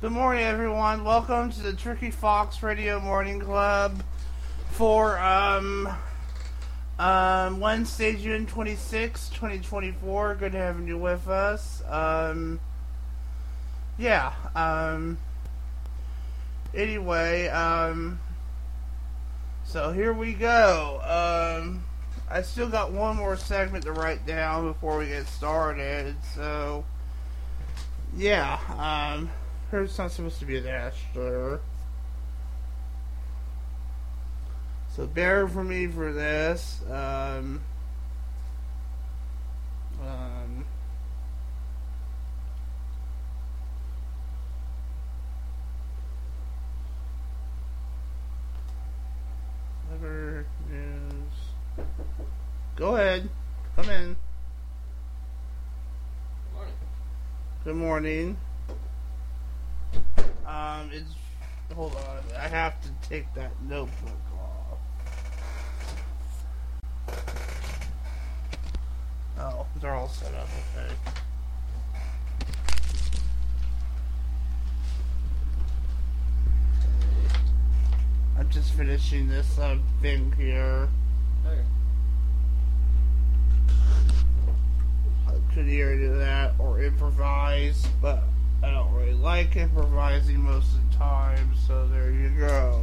Good morning, everyone. Welcome to the Tricky Fox Radio Morning Club for Wednesday, June 26, 2024. Good having you with us. Anyway, so here we go. I still got one more segment to write down before we get started. So, yeah, it's not supposed to be an Asher. So bear with me for this. Never news. Go ahead. Come in. Good morning. Hold on. I have to take that notebook off. Oh, they're all set up. Okay. I'm just finishing this thing here. Okay. I could either do that or improvise, but I don't really like improvising most of the time, so there you go.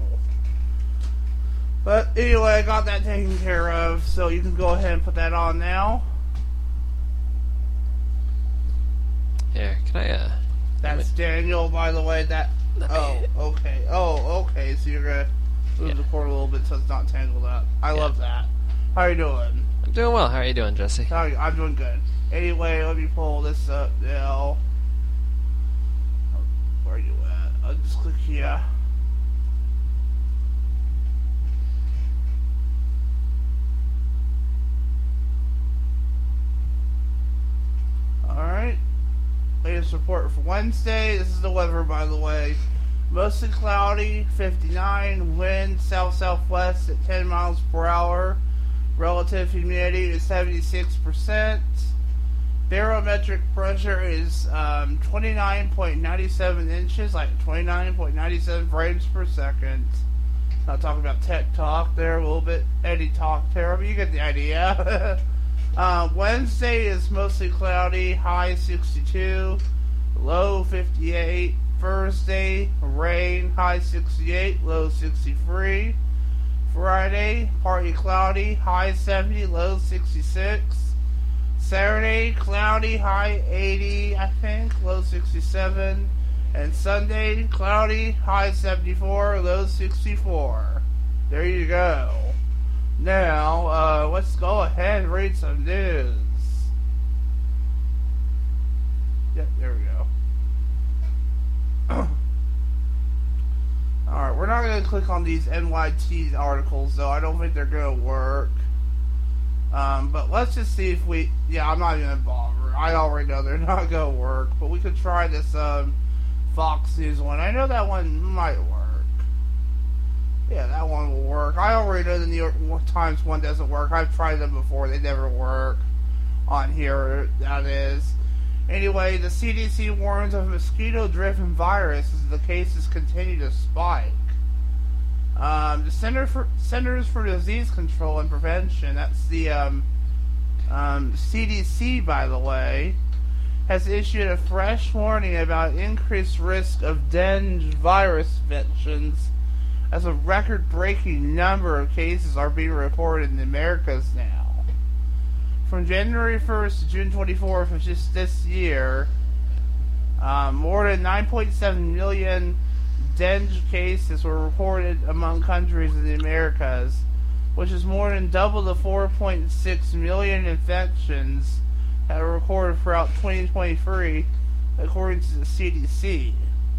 But anyway, I got that taken care of, so you can go ahead and put that on now. Here, can I, That's Daniel, by the way. Okay. Oh, okay, so you're gonna move the cord a little bit so it's not tangled up. I love that. How you doing? I'm doing well. How are you doing, Jesse? I'm doing good. Anyway, let me pull this up now. Where are you at? I'll just click here. Alright. Latest report for Wednesday. This is the weather, by the way. Mostly cloudy, 59. Wind south-southwest at 10 miles per hour. Relative humidity is 76%. Barometric pressure is 29.97 inches, like 29.97 frames per second. Not talking about tech talk there, a little bit Eddie talk there, but you get the idea. Wednesday is mostly cloudy, high 62, low 58. Thursday, rain, high 68, low 63. Friday, partly cloudy, high 70, low 66. Saturday, cloudy, high 80, I think, low 67. And Sunday, cloudy, high 74, low 64. There you go. Now, let's go ahead and read some news. Yep, there we go. Alright, we're not going to click on these NYT articles, though. I don't think they're going to work. But let's just see if we... Yeah, I'm not even going to bother. I already know they're not going to work. But we could try this Fox News one. I know that one might work. Yeah, that one will work. I already know the New York Times one doesn't work. I've tried them before. They never work. On here, that is. Anyway, the CDC warns of mosquito-driven virus as the cases continue to spike. The Centers for Disease Control and Prevention, that's the CDC, by the way, has issued a fresh warning about increased risk of dengue virus infections as a record-breaking number of cases are being reported in the Americas now. From January 1st to June 24th of just this year, more than 9.7 million dengue cases were reported among countries in the Americas, which is more than double the 4.6 million infections that were recorded throughout 2023, according to the CDC.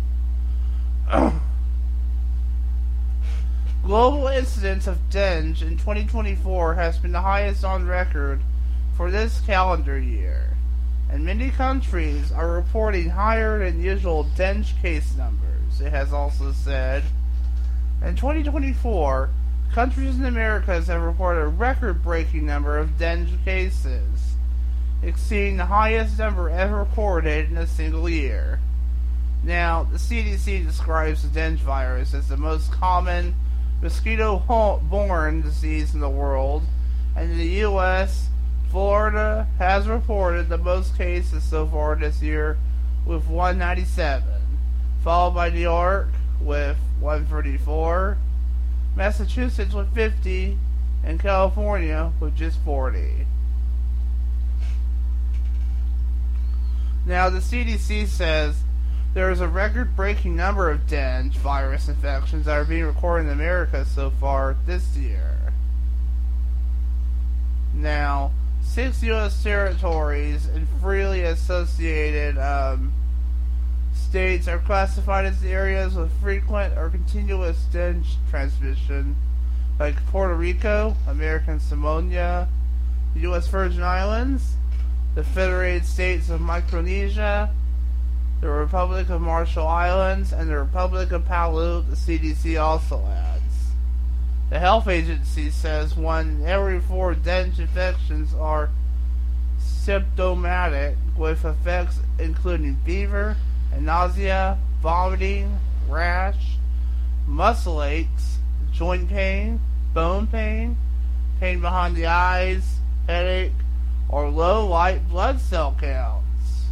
Global incidence of dengue in 2024 has been the highest on record for this calendar year, and many countries are reporting higher than usual dengue case numbers, it has also said. In 2024, countries in the Americas have reported a record-breaking number of dengue cases, exceeding the highest number ever recorded in a single year. Now, the CDC describes the dengue virus as the most common mosquito-borne disease in the world, and in the U.S., Florida has reported the most cases so far this year with 197, followed by New York with 134, Massachusetts with 50, and California with just 40. Now, the CDC says there is a record-breaking number of dengue virus infections that are being recorded in America so far this year. Now, 6 U.S. territories and freely associated states are classified as the areas with frequent or continuous dengue transmission, like Puerto Rico, American Samoa, the U.S. Virgin Islands, the Federated States of Micronesia, the Republic of Marshall Islands, and the Republic of Palau, the CDC also adds. The health agency says 1 in every 4 dengue infections are symptomatic, with effects including fever and nausea, vomiting, rash, muscle aches, joint pain, bone pain, pain behind the eyes, headache, or low white blood cell counts.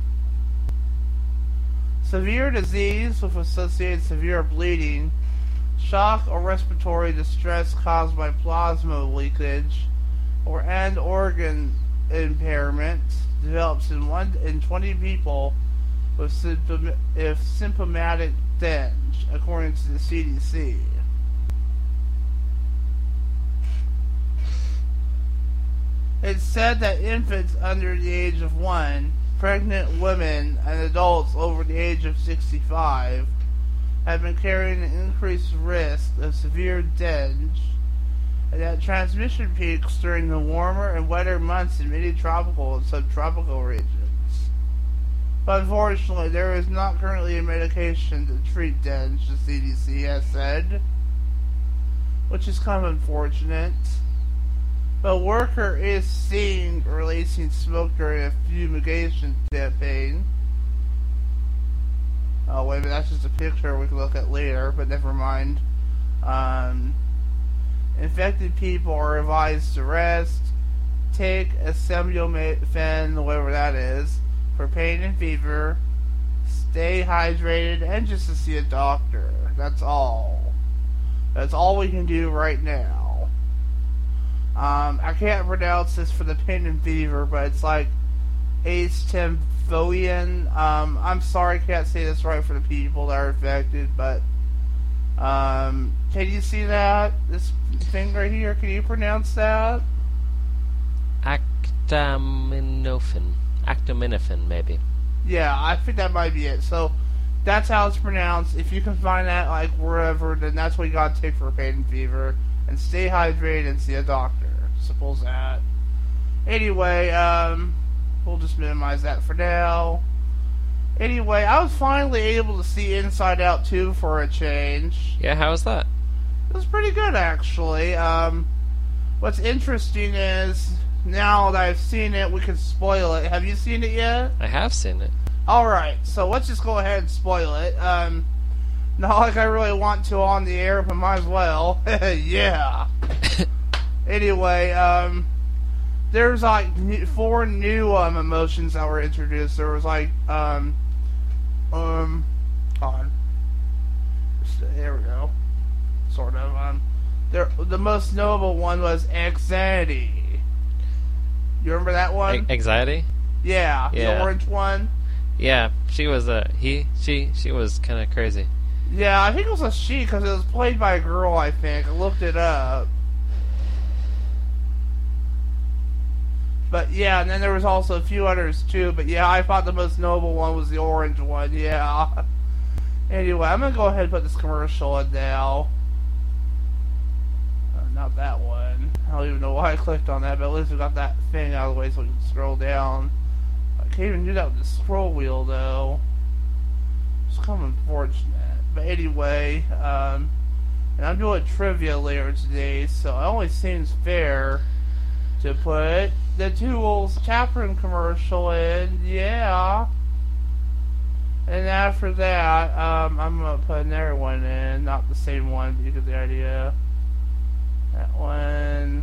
Severe disease with associated severe bleeding, shock or respiratory distress caused by plasma leakage, or end organ impairment develops in 1 in 20 people with symptomatic dengue, according to the CDC. It's said that infants under the age of 1, pregnant women, and adults over the age of 65 have been carrying an increased risk of severe dengue, and that transmission peaks during the warmer and wetter months in many tropical and subtropical regions. But unfortunately, there is not currently a medication to treat dengue, the CDC has said, which is kind of unfortunate. But a worker is seen releasing smoke during a fumigation campaign. Oh, wait a minute, that's just a picture we can look at later, but never mind. Infected people are advised to rest, take acetaminophen, whatever that is, for pain and fever, stay hydrated, and just to see a doctor. That's all. That's all we can do right now. I can't pronounce this for the pain and fever, but it's like acetaminophen. I'm sorry I can't say this right for the people that are affected, but can you see that? This thing right here, can you pronounce that? Acetaminophen, maybe. Yeah, I think that might be it. So, that's how it's pronounced. If you can find that, like, wherever, then that's what you gotta take for pain and fever. And stay hydrated and see a doctor. Suppose that. Anyway, we'll just minimize that for now. Anyway, I was finally able to see Inside Out 2 for a change. Yeah, how was that? It was pretty good, actually. What's interesting is, now that I've seen it, we can spoil it. Have you seen it yet? I have seen it. Alright, so let's just go ahead and spoil it. Not like I really want to on the air, but might as well. Yeah. Anyway, there's like 4 new emotions that were introduced. There was like, hold on. There we go. Sort of. The most notable one was anxiety. You remember that one? Anxiety? Yeah, the orange one. Yeah, she was she was kind of crazy. Yeah, I think it was a she because it was played by a girl. I think I looked it up. But yeah, and then there was also a few others too. But yeah, I thought the most notable one was the orange one. Yeah. Anyway, I'm gonna go ahead and put this commercial in now. Not that one. I don't even know why I clicked on that, but at least we got that thing out of the way so we can scroll down. I can't even do that with the scroll wheel though. It's kind of unfortunate. But anyway, and I'm doing trivia later today, so it only seems fair to put the Tools taproom commercial in. Yeah. And after that, I'm gonna put another one in, not the same one, but you get the idea. That one.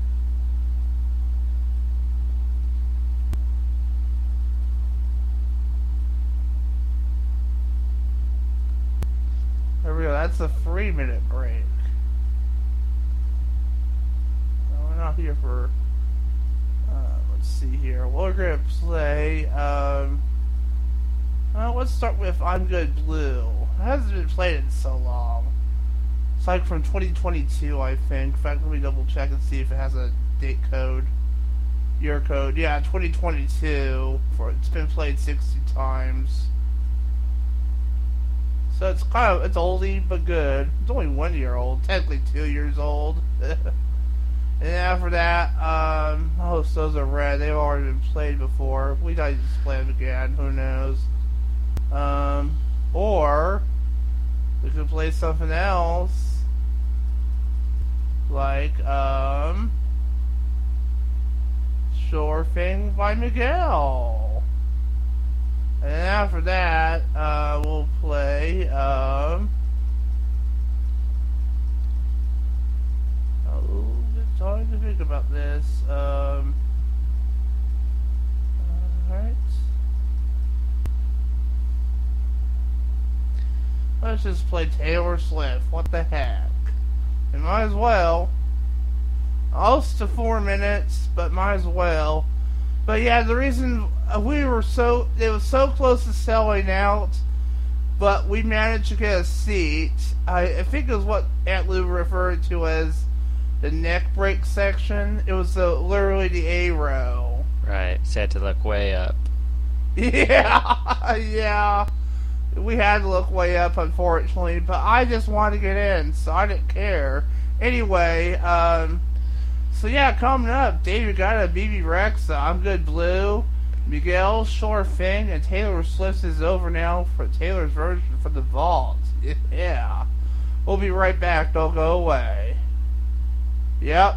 There we go. That's a 3-minute break. No, we're not here for. Let's see here. We're gonna play. Let's start with "I'm Good Blue." It hasn't been played in so long. It's like from 2022, I think. In fact, let me double check and see if it has a date code, year code. Yeah, 2022. It's been played 60 times. So it's it's oldie but good. It's only 1 year old, technically 2 years old. And after that, those are red. They've already been played before. We might just play them again. Who knows? Or we could play something else, like Sure Thing by Miguel. And after that, we'll play a little bit time to think about this. Alright. Let's just play Taylor Swift. What the heck? We might as well. Almost to 4 minutes, but might as well. But yeah, the reason it was so close to selling out, but we managed to get a seat. I think it was what Aunt Lou referred to as the neck break section. It was literally the A row. Right, so you had to look way up. Yeah, yeah. We had to look way up, unfortunately, but I just wanted to get in, so I didn't care. Anyway, so yeah, coming up, David got a BB Rexa, I'm Good Blue, Miguel, Sure Thing, and Taylor Swift is over now for Taylor's version for the Vault. Yeah. We'll be right back, don't go away. Yep.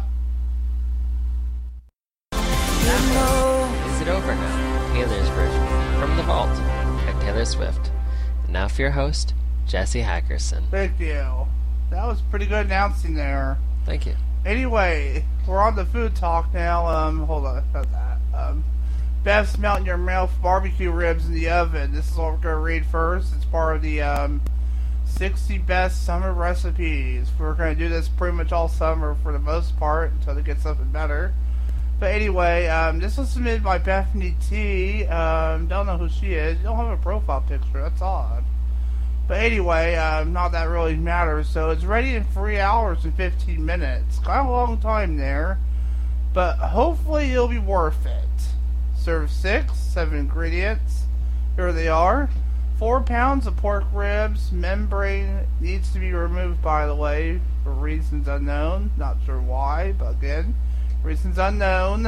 Is it over now? Taylor's version from the Vault by Taylor Swift. And now for your host, Jesse Hackerson. Thank you. That was pretty good announcing there. Thank you. Anyway, we're on the food talk now. Hold on about that. Best melt in your mouth barbecue ribs in the oven. This is what we're going to read first. It's part of the 60 best summer recipes. We're going to do this pretty much all summer for the most part until they get something better. But anyway, this was submitted by Bethany T. Don't know who she is. You don't have a profile picture. That's odd. But anyway, not that really matters. So it's ready in 3 hours and 15 minutes. Kind of a long time there. But hopefully it'll be worth it. Serve 7 ingredients. Here they are. 4 pounds of pork ribs. Membrane needs to be removed, by the way, for reasons unknown. Not sure why, but again, reasons unknown.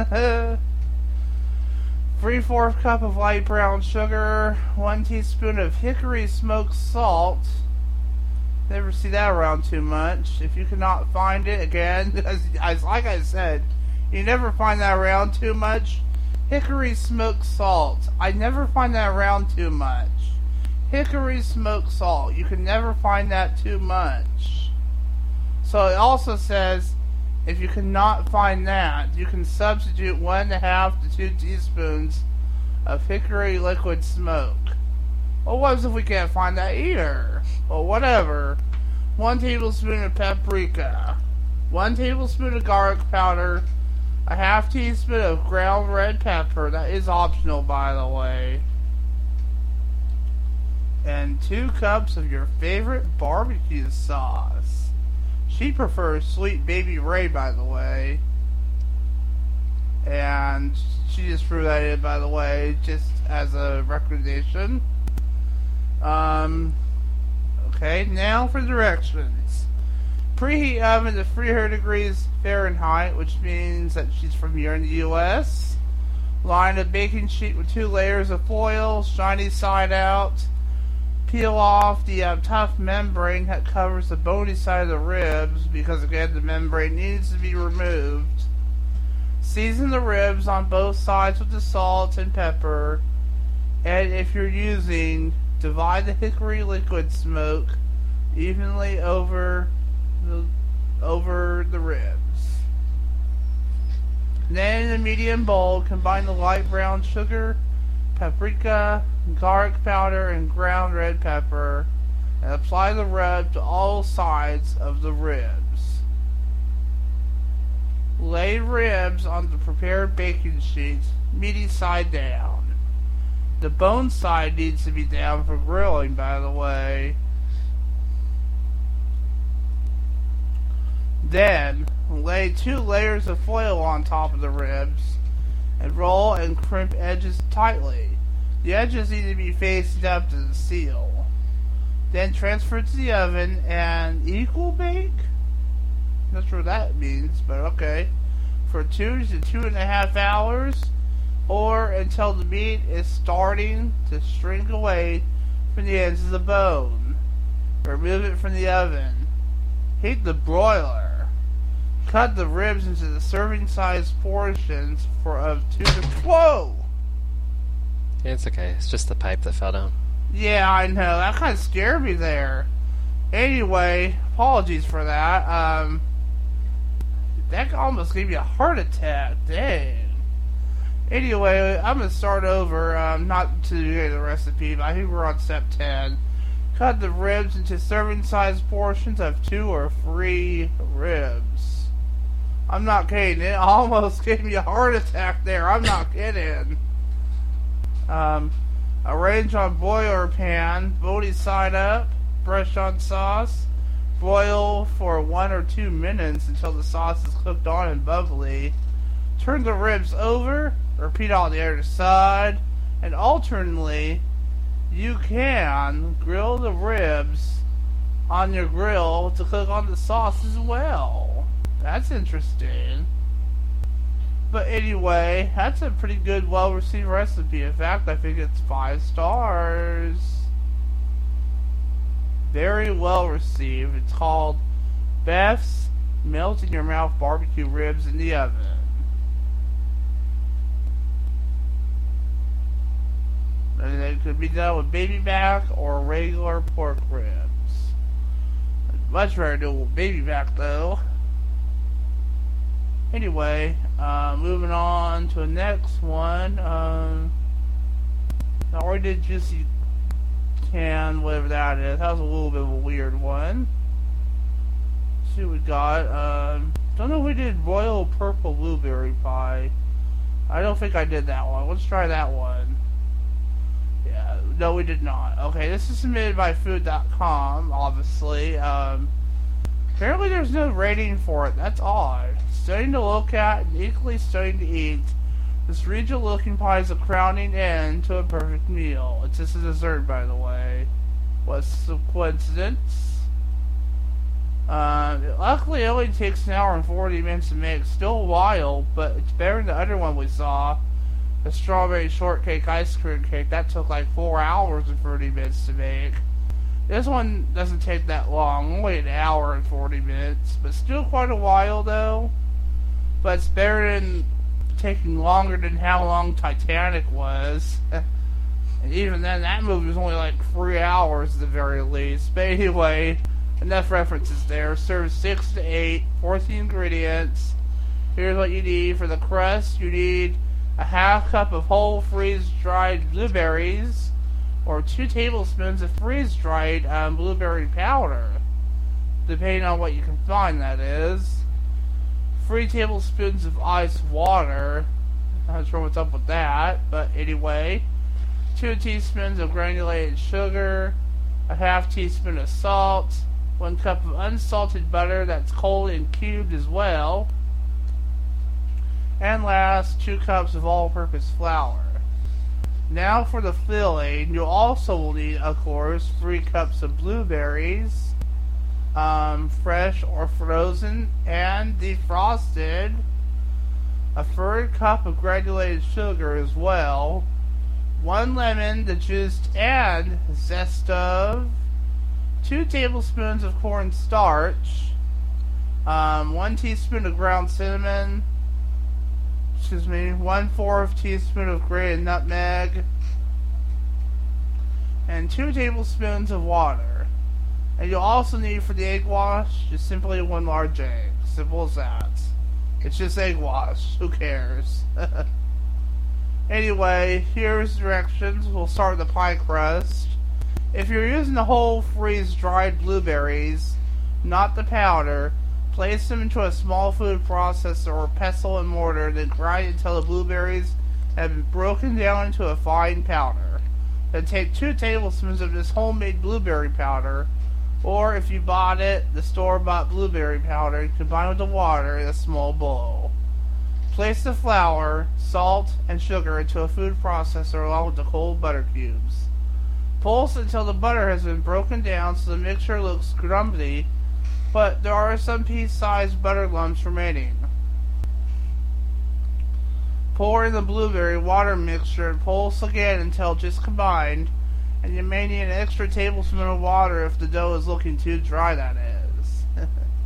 3/4 cup of light brown sugar. 1 teaspoon of hickory smoked salt. Never see that around too much. If you cannot find it, again, as like I said, you never find that around too much. Hickory smoked salt. I never find that around too much. Hickory smoked salt. You can never find that too much. So it also says, if you cannot find that, you can substitute 1.5 to 2 teaspoons of hickory liquid smoke. Well, what if we can't find that either? Well, whatever. 1 tablespoon of paprika. 1 tablespoon of garlic powder. A 1/2 teaspoon of ground red pepper. That is optional, by the way. And 2 cups of your favorite barbecue sauce. She prefers Sweet Baby Ray, by the way. And she just threw that in, by the way, just as a recommendation. Okay, now for directions. Preheat oven to 300 degrees Fahrenheit, which means that she's from here in the U.S. Line a baking sheet with 2 layers of foil, shiny side out. Peel off the tough membrane that covers the bony side of the ribs, because again the membrane needs to be removed. Season the ribs on both sides with the salt and pepper, and if you're using Divide the hickory liquid smoke evenly over the ribs. Then in a medium bowl, combine the light brown sugar, paprika, garlic powder, and ground red pepper, and apply the rub to all sides of the ribs. Lay ribs on the prepared baking sheets, meaty side down. The bone side needs to be down for grilling, by the way. Then, lay 2 layers of foil on top of the ribs and roll and crimp edges tightly. The edges need to be facing up to the seal. Then transfer to the oven and equal bake? Not sure what that means, but okay. For 2 to 2.5 hours, or until the meat is starting to shrink away from the ends of the bone. Remove it from the oven. Heat the broiler. Cut the ribs into the serving-sized portions of 2 to... Whoa! It's okay. It's just the pipe that fell down. Yeah, I know. That kind of scared me there. Anyway, apologies for that. That almost gave me a heart attack. Dang. Anyway, I'm going to start over. Not to do the recipe, but I think we're on step 10. Cut the ribs into serving-sized portions of 2 or 3 ribs. I'm not kidding. It almost gave me a heart attack there. I'm not kidding. Arrange on boiler pan, bony side up, brush on sauce. Boil for 1 or 2 minutes until the sauce is cooked on and bubbly. Turn the ribs over, repeat on the other side, and alternately, you can grill the ribs on your grill to cook on the sauce as well. That's interesting. But anyway, that's a pretty good, well-received recipe. In fact, I think it's 5 stars. Very well received. It's called Beth's Melt-in-Your-Mouth Barbecue Ribs in the Oven. And it could be done with baby back or regular pork ribs. I'd much rather do it with baby back though. Anyway, moving on to the next one. I already did Juicy Can, whatever that is. That was a little bit of a weird one. Let's see what we got. Don't know if we did Royal Purple Blueberry Pie. I don't think I did that one. Let's try that one. Yeah, no, we did not. Okay, this is submitted by Food.com, obviously. Apparently there's no rating for it. That's odd. Stunning to look at and equally stunning to eat. This regional looking pie is a crowning end to a perfect meal. It's just a dessert, by the way. What's the coincidence? Luckily, it only takes an hour and 40 minutes to make. Still a while, but it's better than the other one we saw. The strawberry shortcake ice cream cake. That took like 4 hours and 30 minutes to make. This one doesn't take that long. Only an hour and 40 minutes. But still quite a while, though. But it's better than taking longer than how long Titanic was. And even then, that movie was only like 3 hours at the very least. But anyway, enough references there. Serve 6 to 8, 14 ingredients. Here's what you need for the crust. You need a half cup of whole freeze-dried blueberries, or 2 tablespoons of freeze-dried blueberry powder, depending on what you can find, that is. 3 tablespoons of ice water. Not sure what's up with that, but anyway. 2 teaspoons of granulated sugar, a half teaspoon of salt, 1 cup of unsalted butter that's cold and cubed as well, and last, 2 cups of all-purpose flour. Now for the filling, you'll also need, of course, 3 cups of blueberries, fresh or frozen and defrosted, a 1/3 cup of granulated sugar as well, 1 lemon, the juiced and zest of, 2 tablespoons of cornstarch, 1 teaspoon of ground cinnamon, 1/4 teaspoon of grated nutmeg, and 2 tablespoons of water. And you'll also need for the egg wash just simply 1 large egg. Simple as that. It's just egg wash. Who cares? Anyway, here's directions. We'll start with the pie crust. If you're using the whole freeze-dried blueberries, not the powder, place them into a small food processor or pestle and mortar, then grind until the blueberries have been broken down into a fine powder. Then take 2 tablespoons of this homemade blueberry powder, or if you bought it, the store-bought blueberry powder, and combine with the water in a small bowl. Place the flour, salt, and sugar into a food processor along with the cold butter cubes. Pulse until the butter has been broken down so the mixture looks crumbly, but there are some pea-sized butter lumps remaining. Pour in the blueberry water mixture and pulse again until just combined, and you may need an extra tablespoon of water if the dough is looking too dry, that is.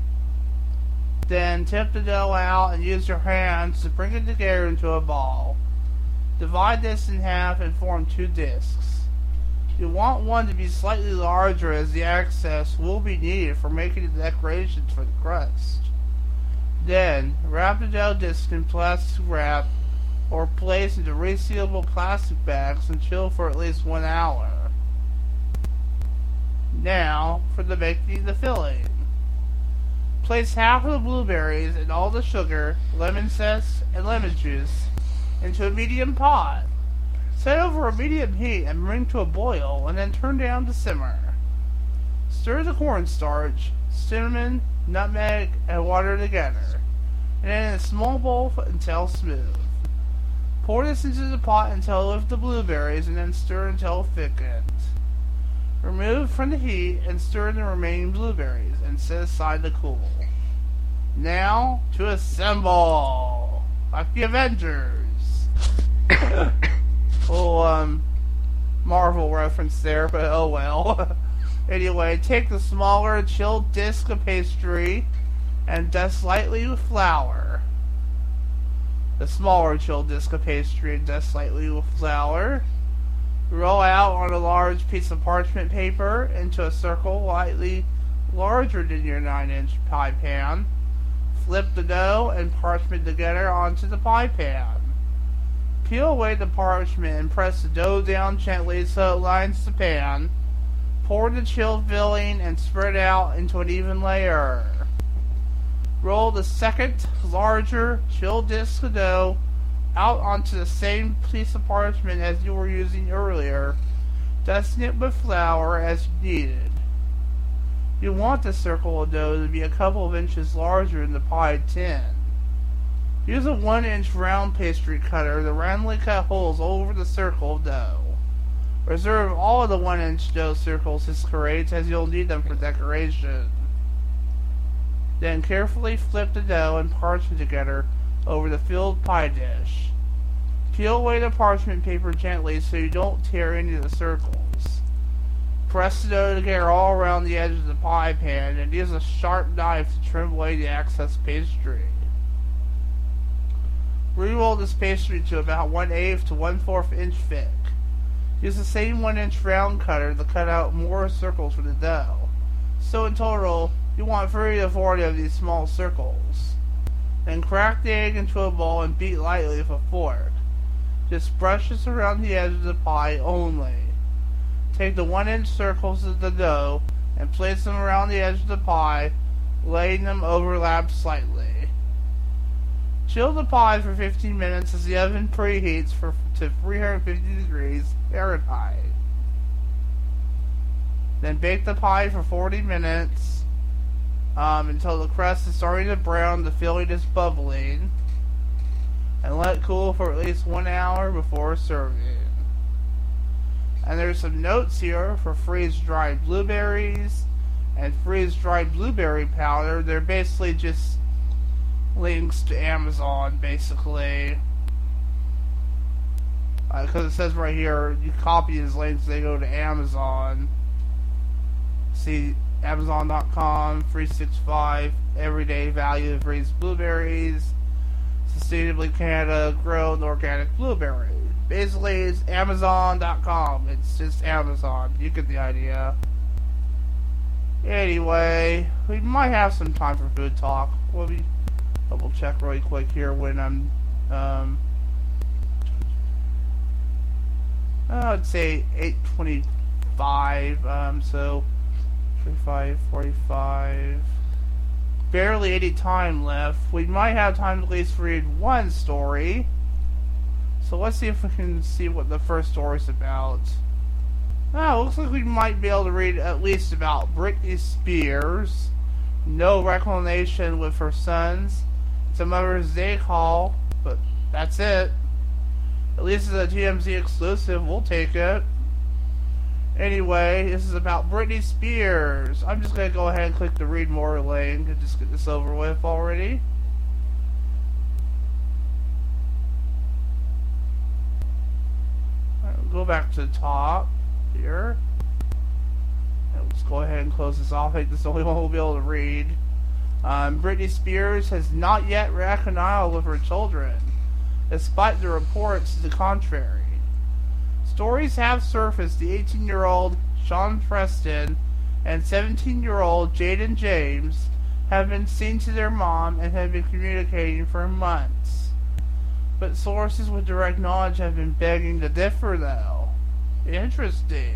Then tip the dough out and use your hands to bring it together into a ball. Divide this in half and form 2 discs. You want one to be slightly larger as the excess will be needed for making the decorations for the crust. Then, wrap the dough disc in plastic wrap or place into resealable plastic bags and chill for at least 1 hour. Now, for the making of the filling. Place half of the blueberries and all the sugar, lemon zest, and lemon juice into a medium pot. Set over a medium heat and bring to a boil, and then turn down to simmer. Stir the cornstarch, cinnamon, nutmeg, and water together, and then in a small bowl until smooth. Pour this into the pot until it lifts the blueberries, and then stir until thickened. Remove from the heat and stir the remaining blueberries, and set aside to cool. Now, to assemble! Like the Avengers! Little, Marvel reference there, but oh well. Anyway, take the smaller chilled disc of pastry and dust lightly with flour. The smaller chilled disc of pastry and dust lightly with flour. Roll out on a large piece of parchment paper into a circle lightly larger than your 9-inch pie pan. Flip the dough and parchment together onto the pie pan. Peel away the parchment and press the dough down gently so it lines the pan. Pour the chilled filling and spread out into an even layer. Roll the second, larger, chilled disc of dough out onto the same piece of parchment as you were using earlier, dusting it with flour as needed. You want the circle of dough to be a couple of inches larger than the pie tin. Use a 1-inch round pastry cutter to randomly cut holes over the circle of dough. Reserve all of the 1-inch dough circles as curates as you'll need them for decoration. Then carefully flip the dough and parchment together over the filled pie dish. Peel away the parchment paper gently so you don't tear any of the circles. Press the dough together all around the edge of the pie pan and use a sharp knife to trim away the excess pastry. Re-roll this pastry to about 1/8 to 1/4 inch thick. Use the same 1-inch round cutter to cut out more circles for the dough. So in total, you want 30 to 40 of these small circles. Then crack the egg into a bowl and beat lightly with a fork. Just brush this around the edge of the pie only. Take the 1-inch circles of the dough and place them around the edge of the pie, letting them overlap slightly. Chill the pie for 15 minutes as the oven preheats to 350 degrees Fahrenheit. Then bake the pie for 40 minutes until the crust is starting to brown, the filling is bubbling, and let it cool for at least 1 hour before serving. And there's some notes here for freeze-dried blueberries and freeze-dried blueberry powder. They're basically just links to Amazon, basically. Because it says right here, you copy his links, they go to Amazon. See Amazon.com, 365, everyday value of raised blueberries, sustainably Canada grown organic blueberries. Basically, it's Amazon.com. It's just Amazon. You get the idea. Anyway, we might have some time for food talk. We'll be double check really quick here when I'm, I'd say 8:25, so 35, 45, barely any time left. We might have time to at least read one story. So let's see if we can see what the first story's about. Looks like we might be able to read at least about Britney Spears. No reclamation with her sons. It's a Mother's Day call, but that's it. At least it's a TMZ exclusive. We'll take it. Anyway, this is about Britney Spears. I'm just going to go ahead and click the read more link and just get this over with already. Alright, we'll go back to the top here. And let's go ahead and close this off. I think this is the only one we'll be able to read. Britney Spears has not yet reconciled with her children, despite the reports to the contrary. Stories have surfaced the 18-year-old Sean Preston and 17-year-old Jaden James have been seen to their mom and have been communicating for months. But sources with direct knowledge have been begging to differ, though. Interesting.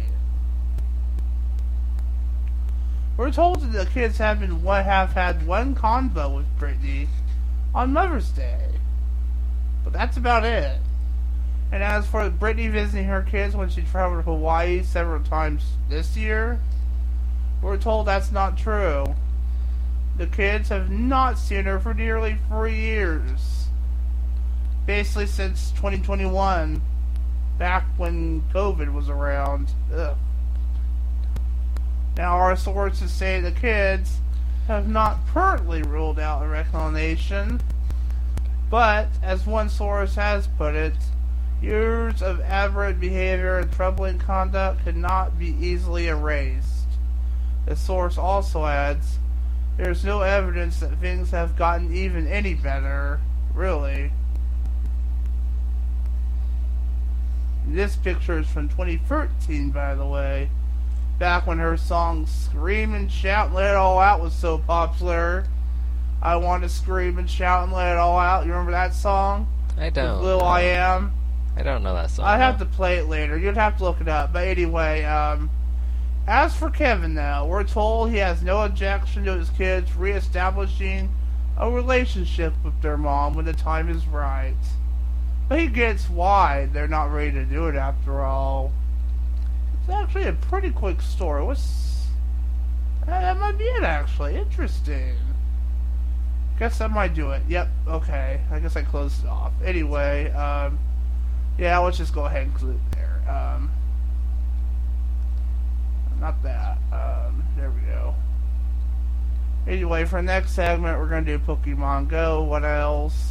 We're told that the kids have had one convo with Britney on Mother's Day. But that's about it. And as for Britney visiting her kids when she traveled to Hawaii several times this year, we're told that's not true. The kids have not seen her for nearly 4 years. Basically since 2021, back when COVID was around. Ugh. Now our sources say the kids have not permanently ruled out a reclamation, but as one source has put it, years of aberrant behavior and troubling conduct cannot be easily erased. The source also adds, there's no evidence that things have gotten even any better, really. This picture is from 2013, by the way. Back when her song Scream and Shout and Let It All Out was so popular. I want to scream and shout and let it all out. You remember that song? I don't. With Lil I Am? I don't know that song. I'd have to play it later. You'd have to look it up. But anyway, as for Kevin, though, we're told he has no objection to his kids reestablishing a relationship with their mom when the time is right. But he gets why they're not ready to do it after all. It's actually a pretty quick story. That might be it, actually. Interesting. Guess that might do it. Yep, okay. I guess I closed it off. Anyway, yeah, let's just go ahead and close it there. Not that. There we go. Anyway, for the next segment, we're going to do Pokemon Go. What else?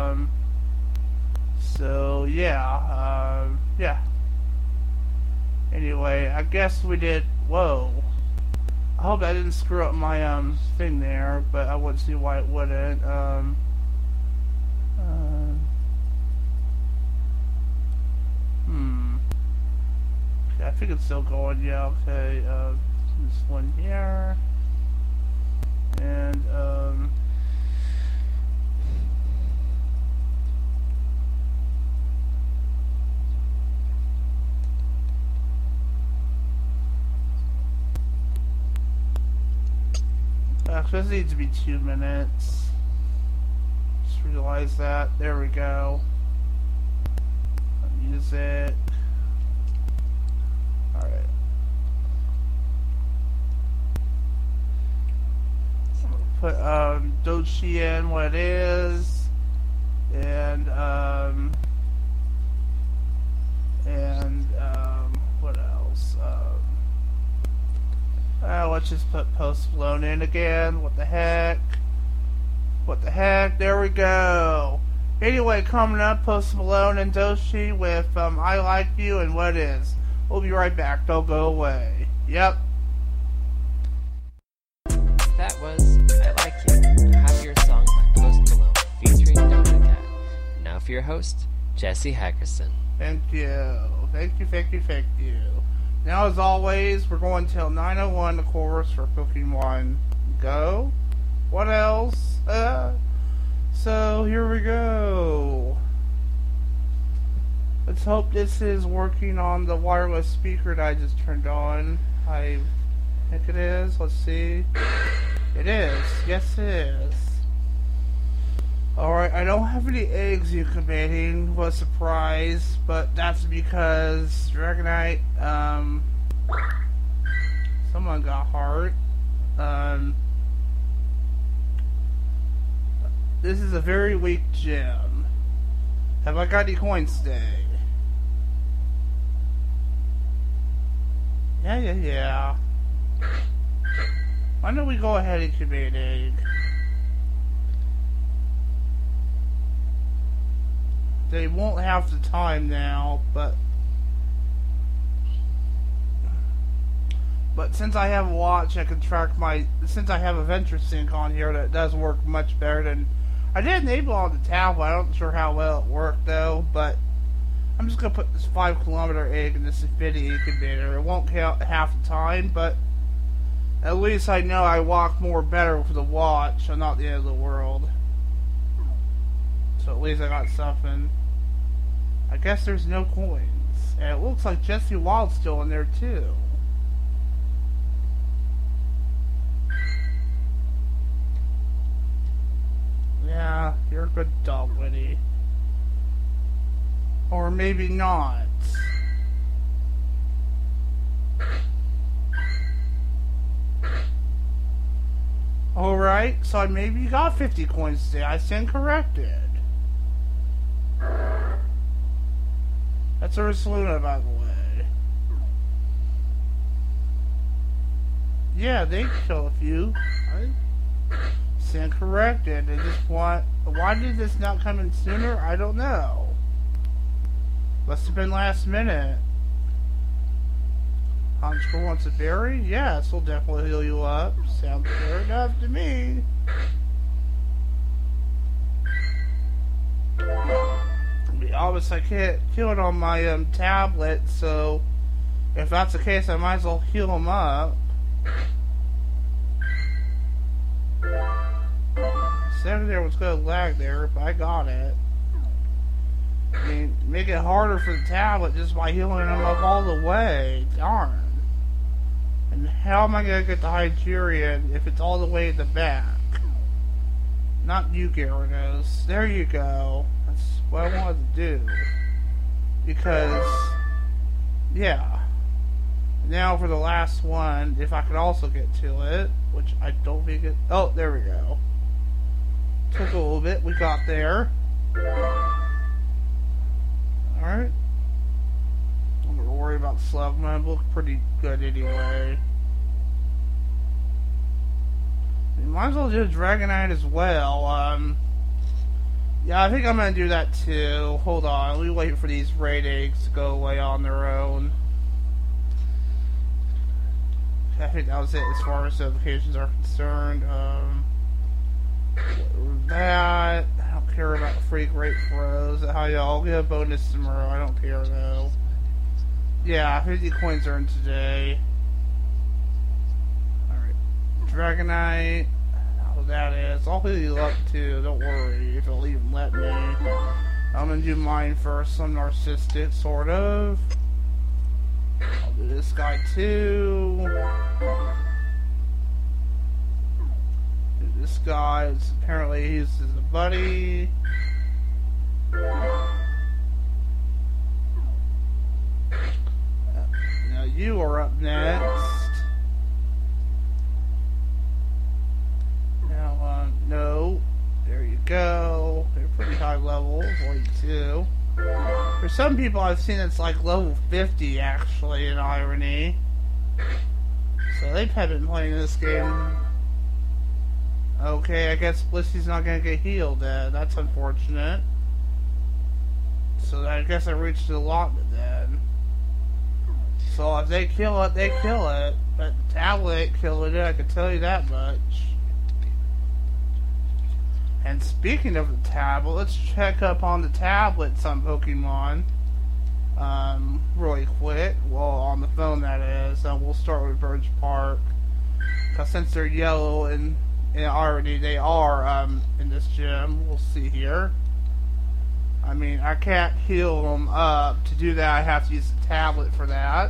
So, yeah. Yeah. Anyway, I guess we did... Whoa. I hope I didn't screw up my, thing there, but I wouldn't see why it wouldn't. Okay, I think it's still going, yeah, okay, this one here. And, actually, this needs to be 2 minutes. Just realized that. There we go. Music. Alright. Put Dochi in what it is. And what else? Let's just put Post Malone in again. What the heck? What the heck? There we go. Anyway, coming up, Post Malone and Dochi with I Like You and What Is. We'll be right back. Don't go away. Yep. That was I Like You, a happier song by Post Malone, featuring Doja Cat. Now for your host, Jesse Hackerson. Thank you. Thank you, thank you, thank you. Now, as always, we're going till 9:01, of course, for Cooking One. Go. What else? So, here we go. Let's hope this is working on the wireless speaker that I just turned on. I think it is. Let's see. It is. Yes, it is. Alright, I don't have any eggs incubating. What a surprise. But that's because Dragonite, someone got hurt. This is a very weak gym. Have I got any coins today? Yeah. Why don't we go ahead and incubate an egg? They won't have the time now, but since I have a watch, I can track since I have a VentureSync on here, that does work much better than, I did enable on the tablet. I'm not sure how well it worked though, but I'm just going to put this 5-kilometer egg in this Infinity incubator. It won't count half the time, but at least I know I walk more better with the watch. I'm not the end of the world. So at least I got something. I guess there's no coins. And it looks like Jesse Wild's still in there too. Yeah, you're a good dog, Winnie. Or maybe not. Alright, so I maybe got 50 coins today. I stand corrected. That's Ursaluna, by the way. Yeah, they kill a few. I stand corrected. They just want... Why did this not come in sooner? I don't know. Must have been last minute. Honchko wants a berry? Yes, we'll definitely heal you up. Sounds fair enough to me. Obviously, I can't kill it on my tablet, so if that's the case, I might as well heal him up. Said there was good lag there, but I got it. I mean, make it harder for the tablet just by healing him up all the way. Darn. And how am I going to get the Hyperion if it's all the way at the back? Not you, Gyarados. There you go. That's what I wanted to do. Because, yeah. Now for the last one, if I could also get to it, which I don't think it... Oh, there we go. Took a little bit. We got there. Alright. I'm gonna worry about Slugma. It looked pretty good anyway. We might as well do Dragonite as well. Yeah, I think I'm gonna do that too. Hold on, we wait for these raid eggs to go away on their own. I think that was it as far as notifications are concerned. That, I don't care about the freak rate throws. How y'all get a bonus tomorrow? I don't care though. Yeah, 50 coins earned today. Alright. Dragonite. How that is. I'll heal you up too. Don't worry if it'll even let me. I'm gonna do mine first. I'm narcissistic, sort of. I'll do this guy too. This guy is apparently he's a buddy. Now you are up next. Now, no. There you go. They're pretty high level, 42. For some people I've seen it's like level 50 actually, in irony. So they've been playing this game. Okay, I guess Blissey's not gonna get healed then. That's unfortunate. So I guess I reached the allotment then. So if they kill it, they kill it. But the tablet ain't killing it, I can tell you that much. And speaking of the tablet, let's check up on the tablets on Pokemon. Really quick. Well, on the phone that is. We'll start with Birch Park. Because since they're yellow and already they are in this gym, we'll see here. I mean, I can't heal them up. To do that, I have to use the tablet for that.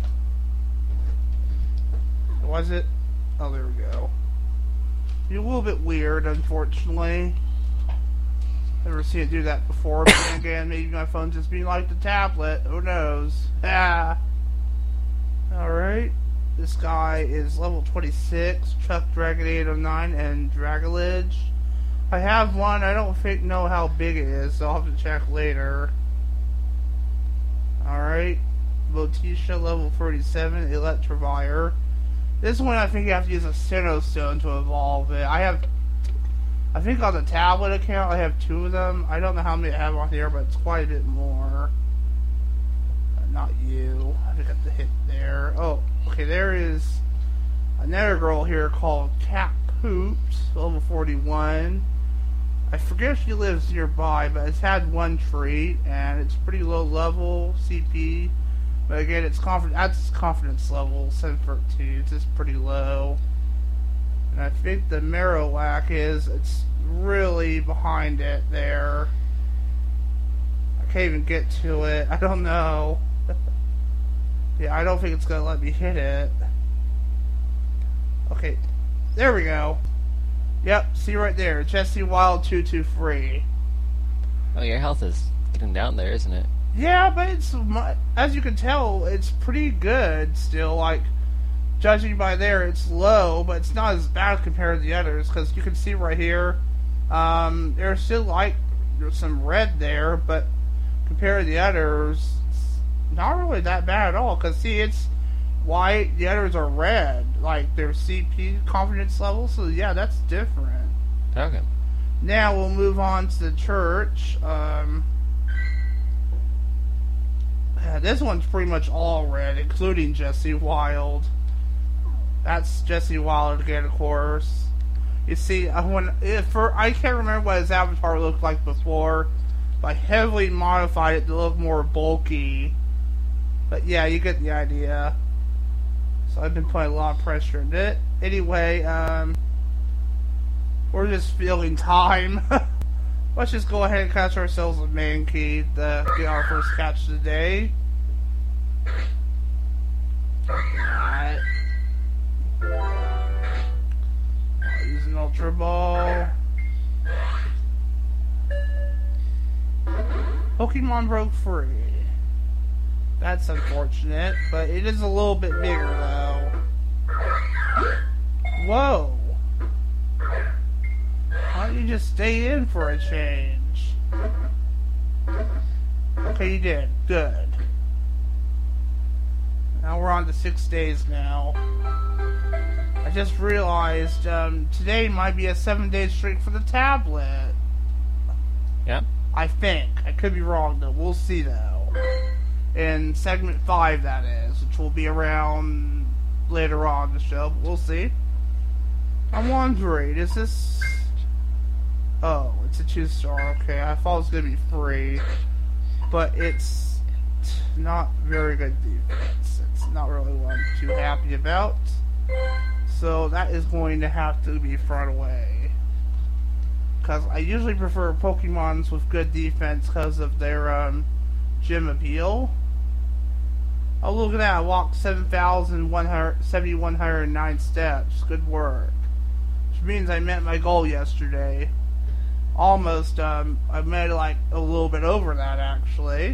Was it? Oh, there we go. You're a little bit weird, unfortunately. Never seen it do that before, but then again, maybe my phone's just being like the tablet. Who knows? Ah. Alright. This guy is level 26, Chuck Dragon 809, and Dragalage. I have one, I don't know how big it is, so I'll have to check later. Alright. Botisha, level 37, Electivire. This one I think you have to use a Sinnoh Stone to evolve it. I think on the tablet account I have 2 of them. I don't know how many I have on here, but it's quite a bit more. Not you. I think I got the hit there. Oh, okay, there is another girl here called Cat Poops, level 41. I forget if she lives nearby, but it's had one treat, and it's pretty low level CP. But again, its confidence level 714. It's just pretty low. And I think the Marowak it's really behind it there. I can't even get to it. I don't know. Yeah, I don't think it's gonna let me hit it. Okay, there we go. Yep, see right there, Jesse Wild 223. Oh, your health is getting down there, isn't it? Yeah, but it's, as you can tell, it's pretty good still. Like, judging by there, it's low, but it's not as bad compared to the others, because you can see right here, there's still, like, there's some red there, but compared to the others, it's not really that bad at all, because, see, it's white, the others are red, like, their CP confidence level, so, yeah, that's different. Okay. Now, we'll move on to the church. This one's pretty much all red, including Jesse Wild. That's Jesse Wild again, of course. You see, I can't remember what his avatar looked like before, but I heavily modified it to look more bulky. But yeah, you get the idea. So I've been putting a lot of pressure into it. Anyway, we're just filling time. Let's just go ahead and catch ourselves a Mankey to get our first catch of the day. Alright. Use an Ultra Ball. Pokemon broke free. That's unfortunate, but it is a little bit bigger though. Whoa! Why don't you just stay in for a change? Okay, you did. Good. Now we're on to 6 days now. I just realized today might be a 7-day streak for the tablet. Yeah. I think. I could be wrong though. We'll see though. In segment 5 that is, which will be around later on in the show, but we'll see. I'm wondering, is this... Oh, it's a 2-star. Okay, I thought it was going to be free. But it's not very good defense. It's not really what I'm too happy about. So that is going to have to be thrown away. Because I usually prefer Pokemons with good defense because of their gym appeal. Oh, look at that. I walked 7,109 steps. Good work. Which means I met my goal yesterday. Almost, I made like a little bit over that actually.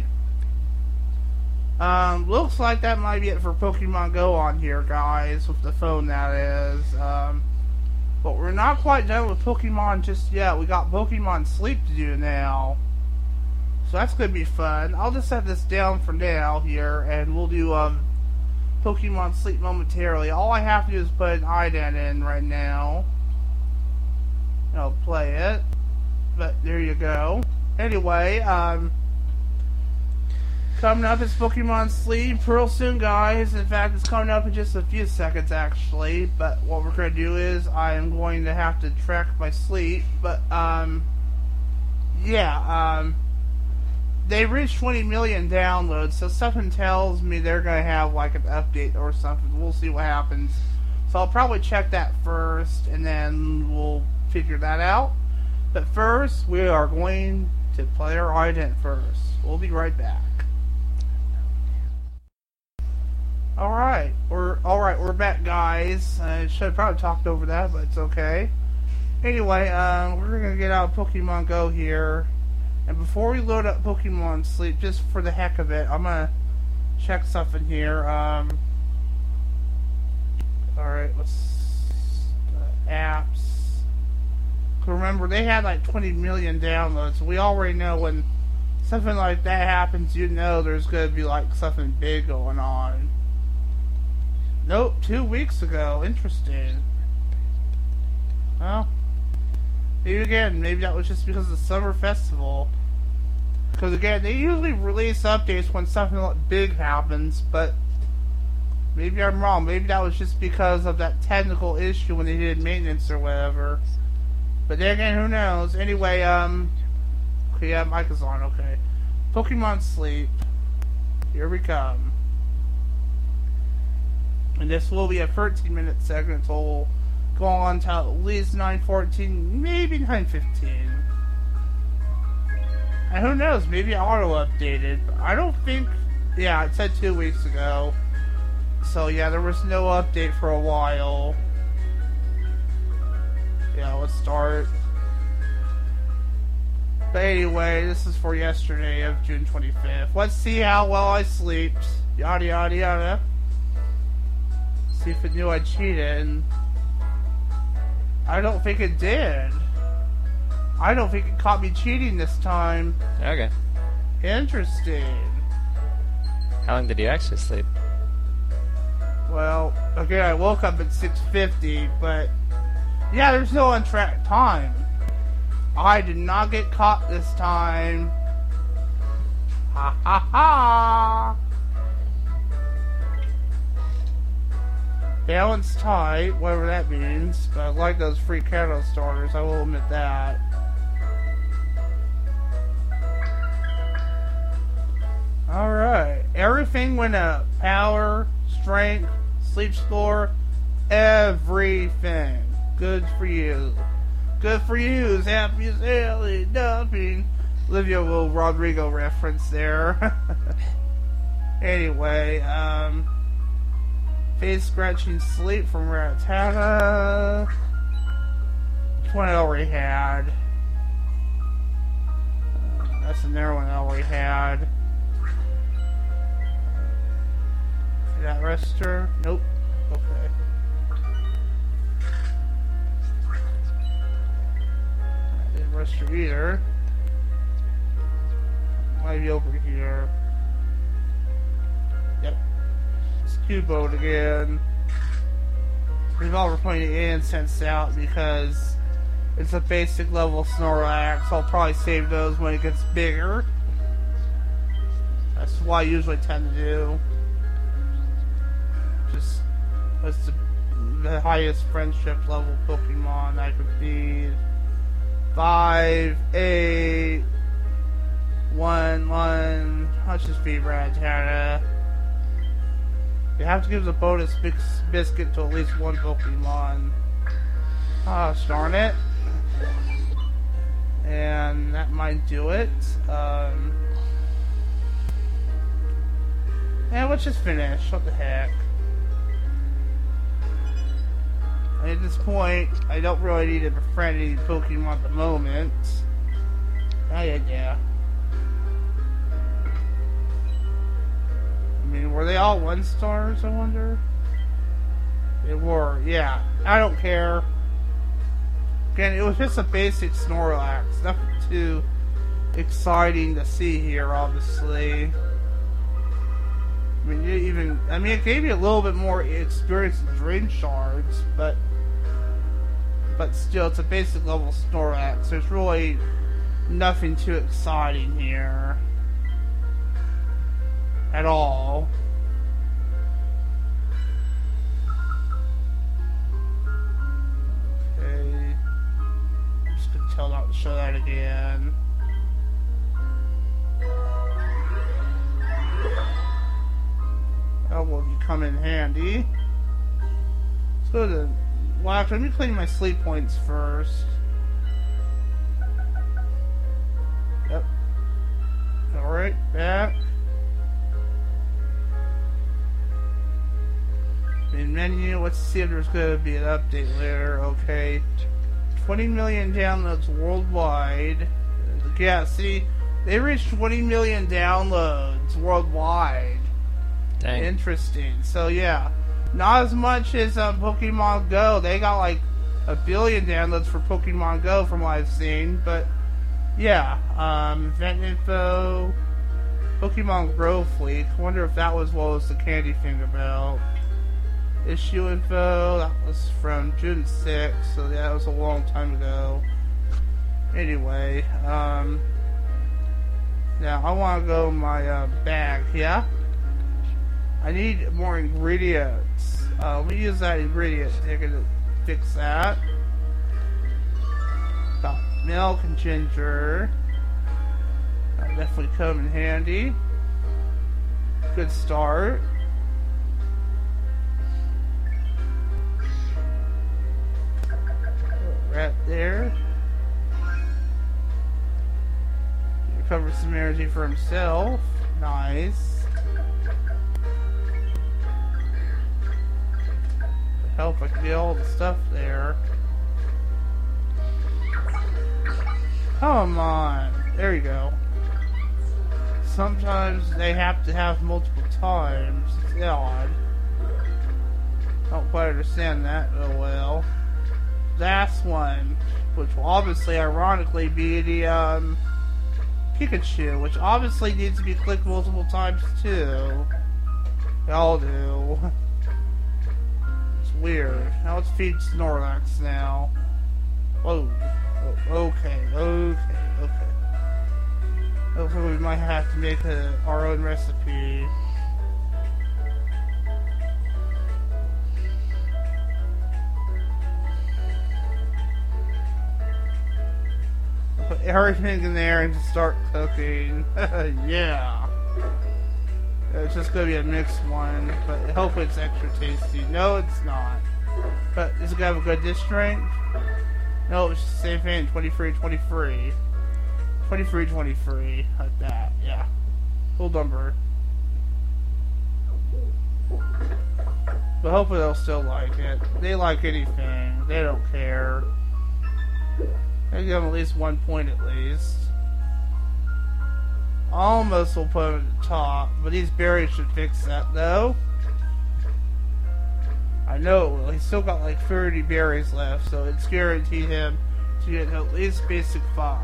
Looks like that might be it for Pokemon Go on here, guys, with the phone that is. But we're not quite done with Pokemon just yet. We got Pokemon Sleep to do now. So that's going to be fun. I'll just set this down for now here, and we'll do Pokemon Sleep momentarily. All I have to do is put an ident in right now. And I'll play it. But there you go. Anyway, Coming up is Pokemon Sleep real soon, guys. In fact, it's coming up in just a few seconds, actually. But what we're going to do is I am going to have to track my sleep. But, they reached 20 million downloads, so something tells me they're going to have, like, an update or something. We'll see what happens. So I'll probably check that first, and then we'll figure that out. But first, we are going to play our ident first. We'll be right back. Alright, we're back, guys. I should have probably talked over that, but it's okay. Anyway, we're gonna get out of Pokemon Go here. And before we load up Pokemon Sleep, just for the heck of it, I'm gonna check something here. Alright, apps. Remember, they had like 20 million downloads. We already know when something like that happens, you know there's gonna be like something big going on. Nope, 2 weeks ago. Interesting. Well, maybe that was just because of the summer festival. Because again, they usually release updates when something like big happens, but maybe I'm wrong. Maybe that was just because of that technical issue when they did maintenance or whatever. But then again, who knows? Anyway, okay, yeah, mic is on, okay. Pokemon Sleep. Here we come. And this will be a 13-minute segment, so we'll go on until at least 9:14, maybe 9:15. And who knows, maybe auto-updated. But I don't think... Yeah, it said 2 weeks ago. So yeah, there was no update for a while. Yeah, let's start. But anyway, this is for yesterday of June 25th. Let's see how well I slept. Yada yada yada. See if it knew I cheated. And I don't think it did. I don't think it caught me cheating this time. Okay. Interesting. How long did you actually sleep? Well, again, I woke up at 6:50, but yeah, there's no on-track time. I did not get caught this time. Ha ha ha! Balance tight, whatever that means. But I like those free Kanto starters, I will admit that. Alright, everything went up. Power, strength, sleep score, everything. Good for you. Good for you, happy Sally, dumping. Olivia Will Rodrigo reference there. Anyway, face scratching sleep from Rattata. Which one I already had. That's another one I already had. Did that rest her? Nope. Okay. That didn't rest her either. Might be over here. Yep. Scuboed again. Revolver pointing the incense out because it's a basic level Snorlax. I'll probably save those when it gets bigger. That's what I usually tend to do. Just, that's the highest friendship level Pokemon I could feed. 5, 8, 1. Let's just feed Rattata. You have to give the bonus biscuit to at least one Pokemon. Ah, darn it. And that might do it. And let's just finish. What the heck. At this point, I don't really need to befriend any Pokemon at the moment. Yeah. I mean, were they all 1-stars, I wonder? They were, yeah. I don't care. Again, it was just a basic Snorlax. Nothing too exciting to see here, obviously. I mean, it gave you a little bit more experience in Drain Shards, but still, it's a basic level Snorlax. There's really nothing too exciting here. at all. Okay. I'm just gonna tell not to show that again. That will come in handy. Let's go to... Well, actually, let me clean my sleep points first. Yep. Alright, back. Main menu, let's see if there's going to be an update later. Okay. 20 million downloads worldwide. Yeah, see, they reached 20 million downloads worldwide. Dang. Interesting. So, yeah. Not as much as Pokemon Go. They got like 1 billion downloads for Pokemon Go from what I've seen. But, yeah. Event info. Pokemon Grow Fleet. I wonder if that was what was the candy thing about. Issue info. That was from June 6th. So, that was a long time ago. Anyway. Now, I want to go in my bag. Yeah? I need more ingredients. Let me use that ingredient to fix that. Got milk and ginger. That'll definitely come in handy. Good start. Right there. Recover some energy for himself. Nice. Help I can get all the stuff there. Come on. There you go. Sometimes they have to have multiple times. It's odd. Don't quite understand that real well. Last one, which will obviously, ironically, be the Pikachu, which obviously needs to be clicked multiple times too. They all do. Weird. Now let's feed Snorlax now. Whoa. Oh, okay. Hopefully we might have to make our own recipe. Put everything in there and just start cooking. Yeah. It's just going to be a mixed one, but hopefully it's extra tasty. No, it's not. But is it going to have a good dish strength? No, it's just the same thing. 23. 23, like that. Yeah. Cool number. But hopefully they'll still like it. They like anything. They don't care. I give them at least 1 point at least. Almost will put him at the top, but these berries should fix that, though. I know it will. He's still got like 30 berries left, so it's guaranteed him to get at least basic 5.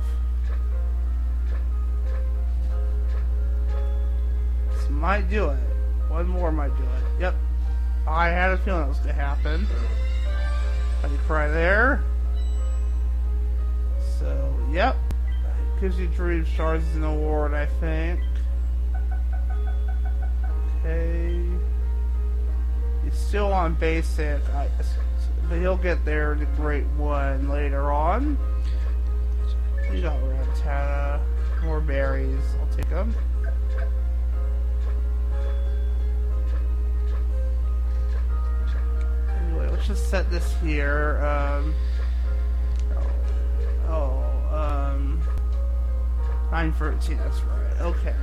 This might do it. One more might do it. Yep. I had a feeling that was going to happen. How do you cry there? So, yep. Gives you Dream Stars as an award, I think. Okay. He's still on basic, but he'll get there in the Great One later on. We got Rattata. More berries. I'll take them. Anyway, let's just set this here. 9:13, that's right. Okay.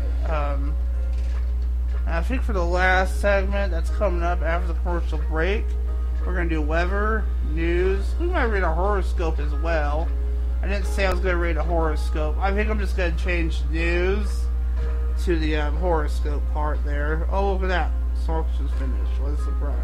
I think for the last segment that's coming up after the commercial break, we're going to do weather, news. We might read a horoscope as well. I didn't say I was going to read a horoscope. I think I'm just going to change news to the horoscope part there. Oh, look at that. Sorkson's finished. What a surprise.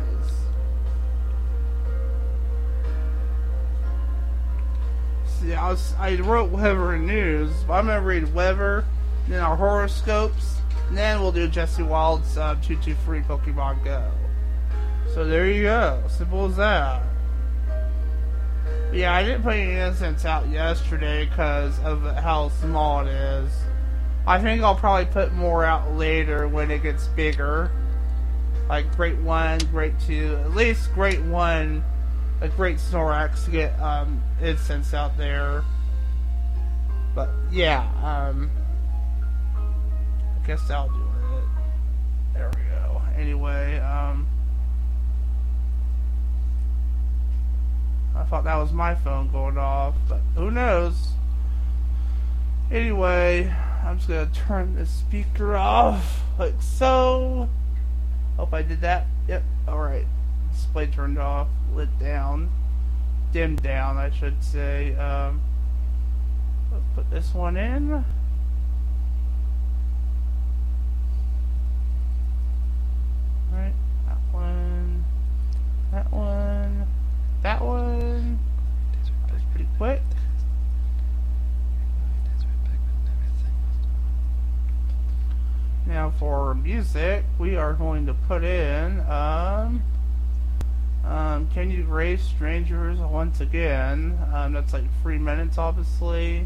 See, I wrote weather and news, but I'm going to read weather, then our horoscopes, and then we'll do Jesse Wild's 223 Pokemon Go. So there you go. Simple as that. But yeah, I didn't put any incense out yesterday because of how small it is. I think I'll probably put more out later when it gets bigger. Like Grade 1, Grade 2, at least Grade 1, like Great Snorax to get incense out there. But yeah, I guess that'll do it. There we go. Anyway, I thought that was my phone going off, but who knows? Anyway, I'm just gonna turn the speaker off, like so. Hope I did that. Yep, alright. Display turned off, lit down, dimmed down, I should say. Let's put this one in. Alright, that one, that one, that one. That was pretty quick. Now for music, we are going to put in, Can You Raise Strangers Once Again? That's like 3 minutes, obviously.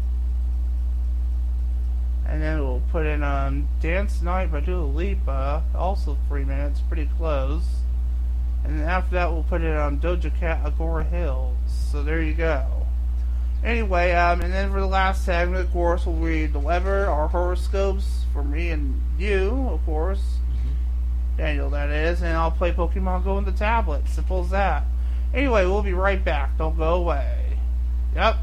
And then we'll put in, Dance Night by Dua Lipa, also 3 minutes, pretty close. And then after that, we'll put in, Doja Cat, Agora Hills. So there you go. Anyway, and then for the last segment, of course, we'll read the weather, our horoscopes for me and you, of course. Daniel, that is. And I'll play Pokemon Go on the tablet. Simple as that. Anyway, we'll be right back. Don't go away. Yep.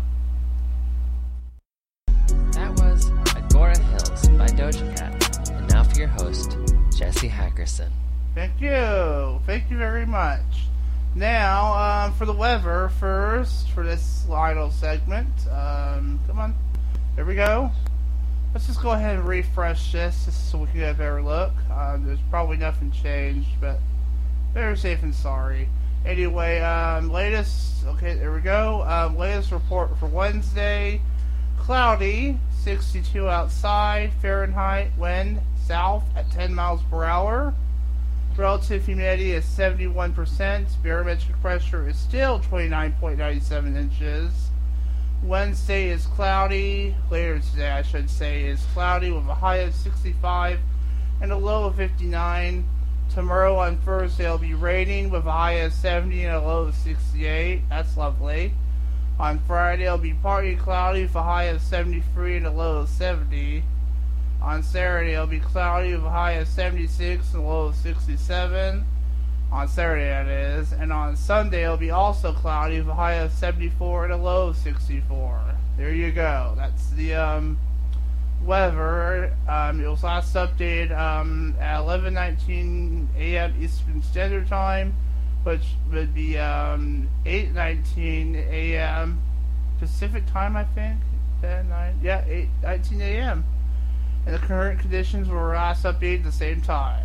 That was Agora Hills by Doja Cat. And now for your host, Jesse Hackerson. Thank you. Thank you very much. Now, for the weather first, for this little segment. Come on. There we go. Let's just go ahead and refresh this just so we can get a better look. There's probably nothing changed, but better safe than sorry. Anyway, latest, okay, there we go. Latest report for Wednesday. Cloudy, 62 outside, Fahrenheit, wind south at 10 miles per hour. Relative humidity is 71%. Barometric pressure is still 29.97 inches. Wednesday is cloudy. Later today, I should say, is cloudy with a high of 65 and a low of 59. Tomorrow on Thursday, it'll be raining with a high of 70 and a low of 68. That's lovely. On Friday, it'll be partly cloudy with a high of 73 and a low of 70. On Saturday, it'll be cloudy with a high of 76 and a low of 67. On Saturday, that is. And on Sunday, it'll be also cloudy with a high of 74 and a low of 64. There you go. That's the weather. It was last updated at 11:19 a.m. Eastern Standard Time, which would be 8:19 a.m. Pacific Time, I think. 8:19 a.m. And the current conditions were last updated at the same time.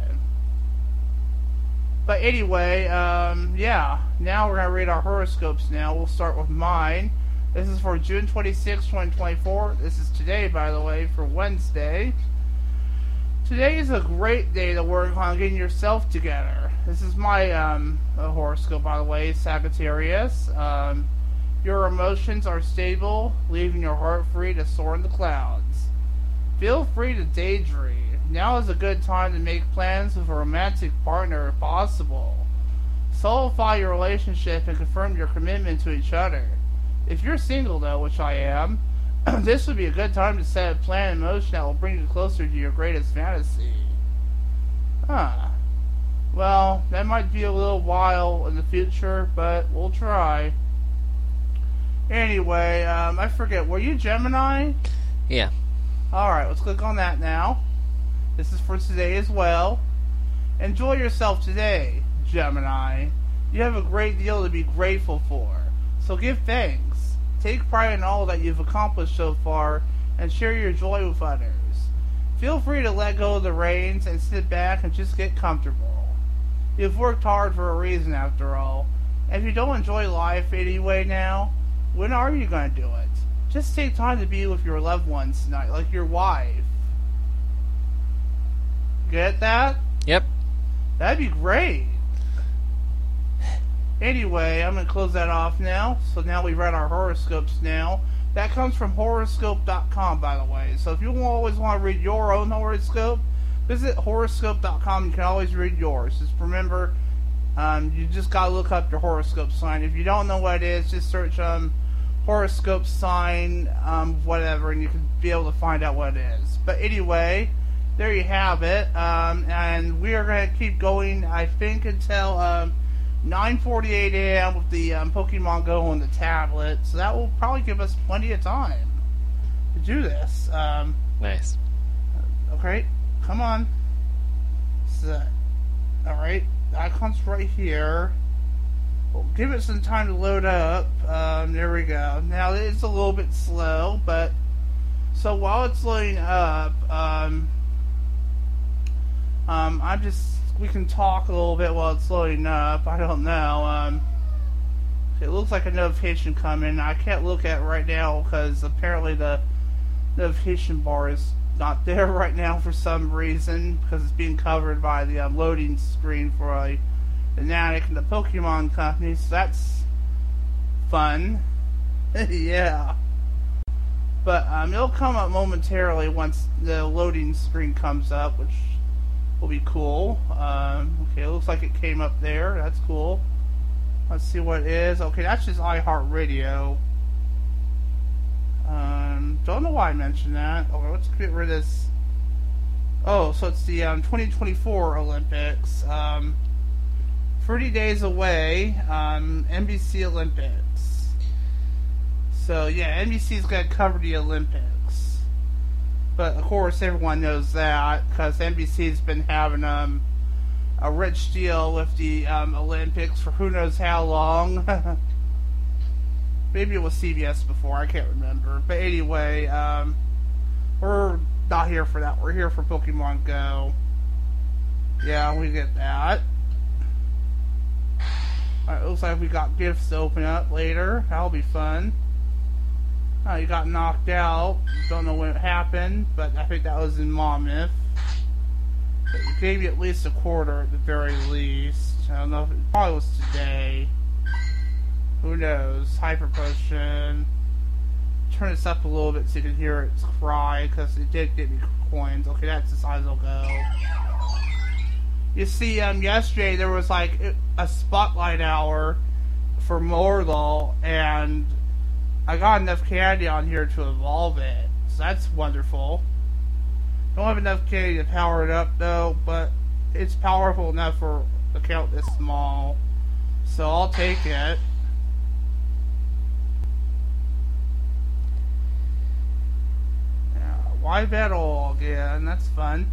But anyway, yeah. Now we're going to read our horoscopes now. We'll start with mine. This is for June 26, 2024. This is today, by the way, for Wednesday. Today is a great day to work on getting yourself together. This is my horoscope, by the way, Sagittarius. Your emotions are stable, leaving your heart free to soar in the clouds. Feel free to daydream. Now is a good time to make plans with a romantic partner if possible. Solidify your relationship and confirm your commitment to each other. If you're single, though, which I am, this would be a good time to set a plan in motion that will bring you closer to your greatest fantasy. Well, that might be a little while in the future, but we'll try. Anyway, I forget, were you Gemini? Yeah. Alright, let's click on that now. This is for today as well. Enjoy yourself today, Gemini. You have a great deal to be grateful for, so give thanks. Take pride in all that you've accomplished so far and share your joy with others. Feel free to let go of the reins and sit back and just get comfortable. You've worked hard for a reason, after all. And if you don't enjoy life anyway now, when are you going to do it? Just take time to be with your loved ones tonight, like your wife. Get that? Yep. That'd be great. Anyway, I'm going to close that off now. So now we read our horoscopes now. That comes from horoscope.com, by the way. So if you always want to read your own horoscope, visit horoscope.com. You can always read yours. Just remember, you just got to look up your horoscope sign. If you don't know what it is, just search horoscope sign, whatever, and you can be able to find out what it is. But anyway, there you have it. And we are going to keep going, I think, until 9:48 a.m. with the Pokemon Go on the tablet. So that will probably give us plenty of time to do this. Nice. Okay, come on. So, alright, the icon's right here. We'll give it some time to load up. There we go. Now it's a little bit slow, but so while it's loading up, we can talk a little bit while it's loading up. I don't know. It looks like a notification coming. I can't look at it right now because apparently the notification bar is not there right now for some reason, because it's being covered by the loading screen for the Niantic and the Pokemon Company. So that's fun. Yeah. But it'll come up momentarily once the loading screen comes up, which will be cool. Okay, it looks like it came up there. That's cool. Let's see what it is. Okay, that's just iHeartRadio. Don't know why I mentioned that. Okay, let's get rid of this. Oh, so it's the 2024 Olympics. 30 days away. NBC Olympics. So yeah, NBC's gonna cover the Olympics. But of course, everyone knows that because NBC's been having a rich deal with the Olympics for who knows how long. Maybe it was CBS before, I can't remember. But anyway, we're not here for that. We're here for Pokemon Go. Yeah, we get that. Alright, looks like we got gifts to open up later. That'll be fun. You got knocked out. Don't know when it happened, but I think that was in Monmouth. But it gave you at least a quarter at the very least. I don't know if it probably was today. Who knows? Hyper Potion. Turn this up a little bit so you can hear it cry, because it did get me coins. Okay, that's as high as it'll go. You see, yesterday there was like a spotlight hour for Mordal, and I got enough candy on here to evolve it. So that's wonderful. Don't have enough candy to power it up though, but it's powerful enough for a count this small. So I'll take it. Why battle again? That's fun.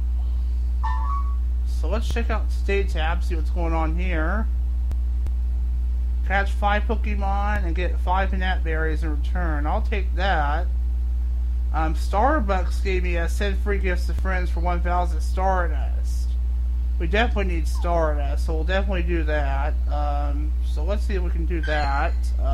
So let's check out the stage tab, see what's going on here. Catch 5 Pokemon and get 5 Banana Berries in return. I'll take that. Starbucks gave me a send free gifts to friends for 1,000 Stardust. We definitely need Stardust, so we'll definitely do that. So let's see if we can do that.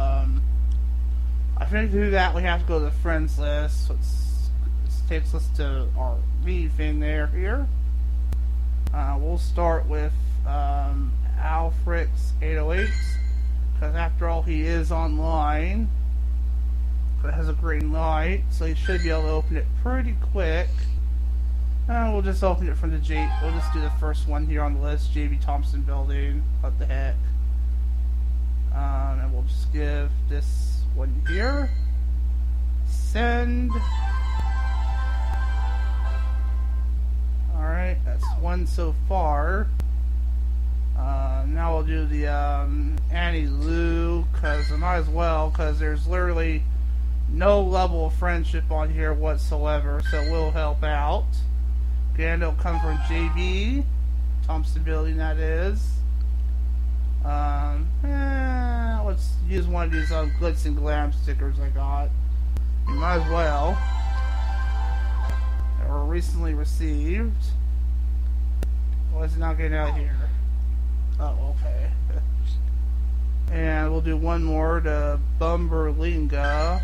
I think to do that we have to go to the friends list. So it takes us to our V thing here. We'll start with Alfrix 808, because after all he is online. It has a green light, so you should be able to open it pretty quick. We'll just open it from the we'll just do the first one here on the list, J.B. Thompson Building. What the heck? And we'll just give this one here. Send. Alright, that's one so far. Now we'll do the Annie Lou, because I might as well, because there's literally no level of friendship on here whatsoever, so we'll help out. Again, it'll come from JB Thompson Building, that is. Let's use one of these glitz and glam stickers I got. You might as well. They were recently received. Why is it not getting out here? Oh, okay. And we'll do one more to Bumberlinga.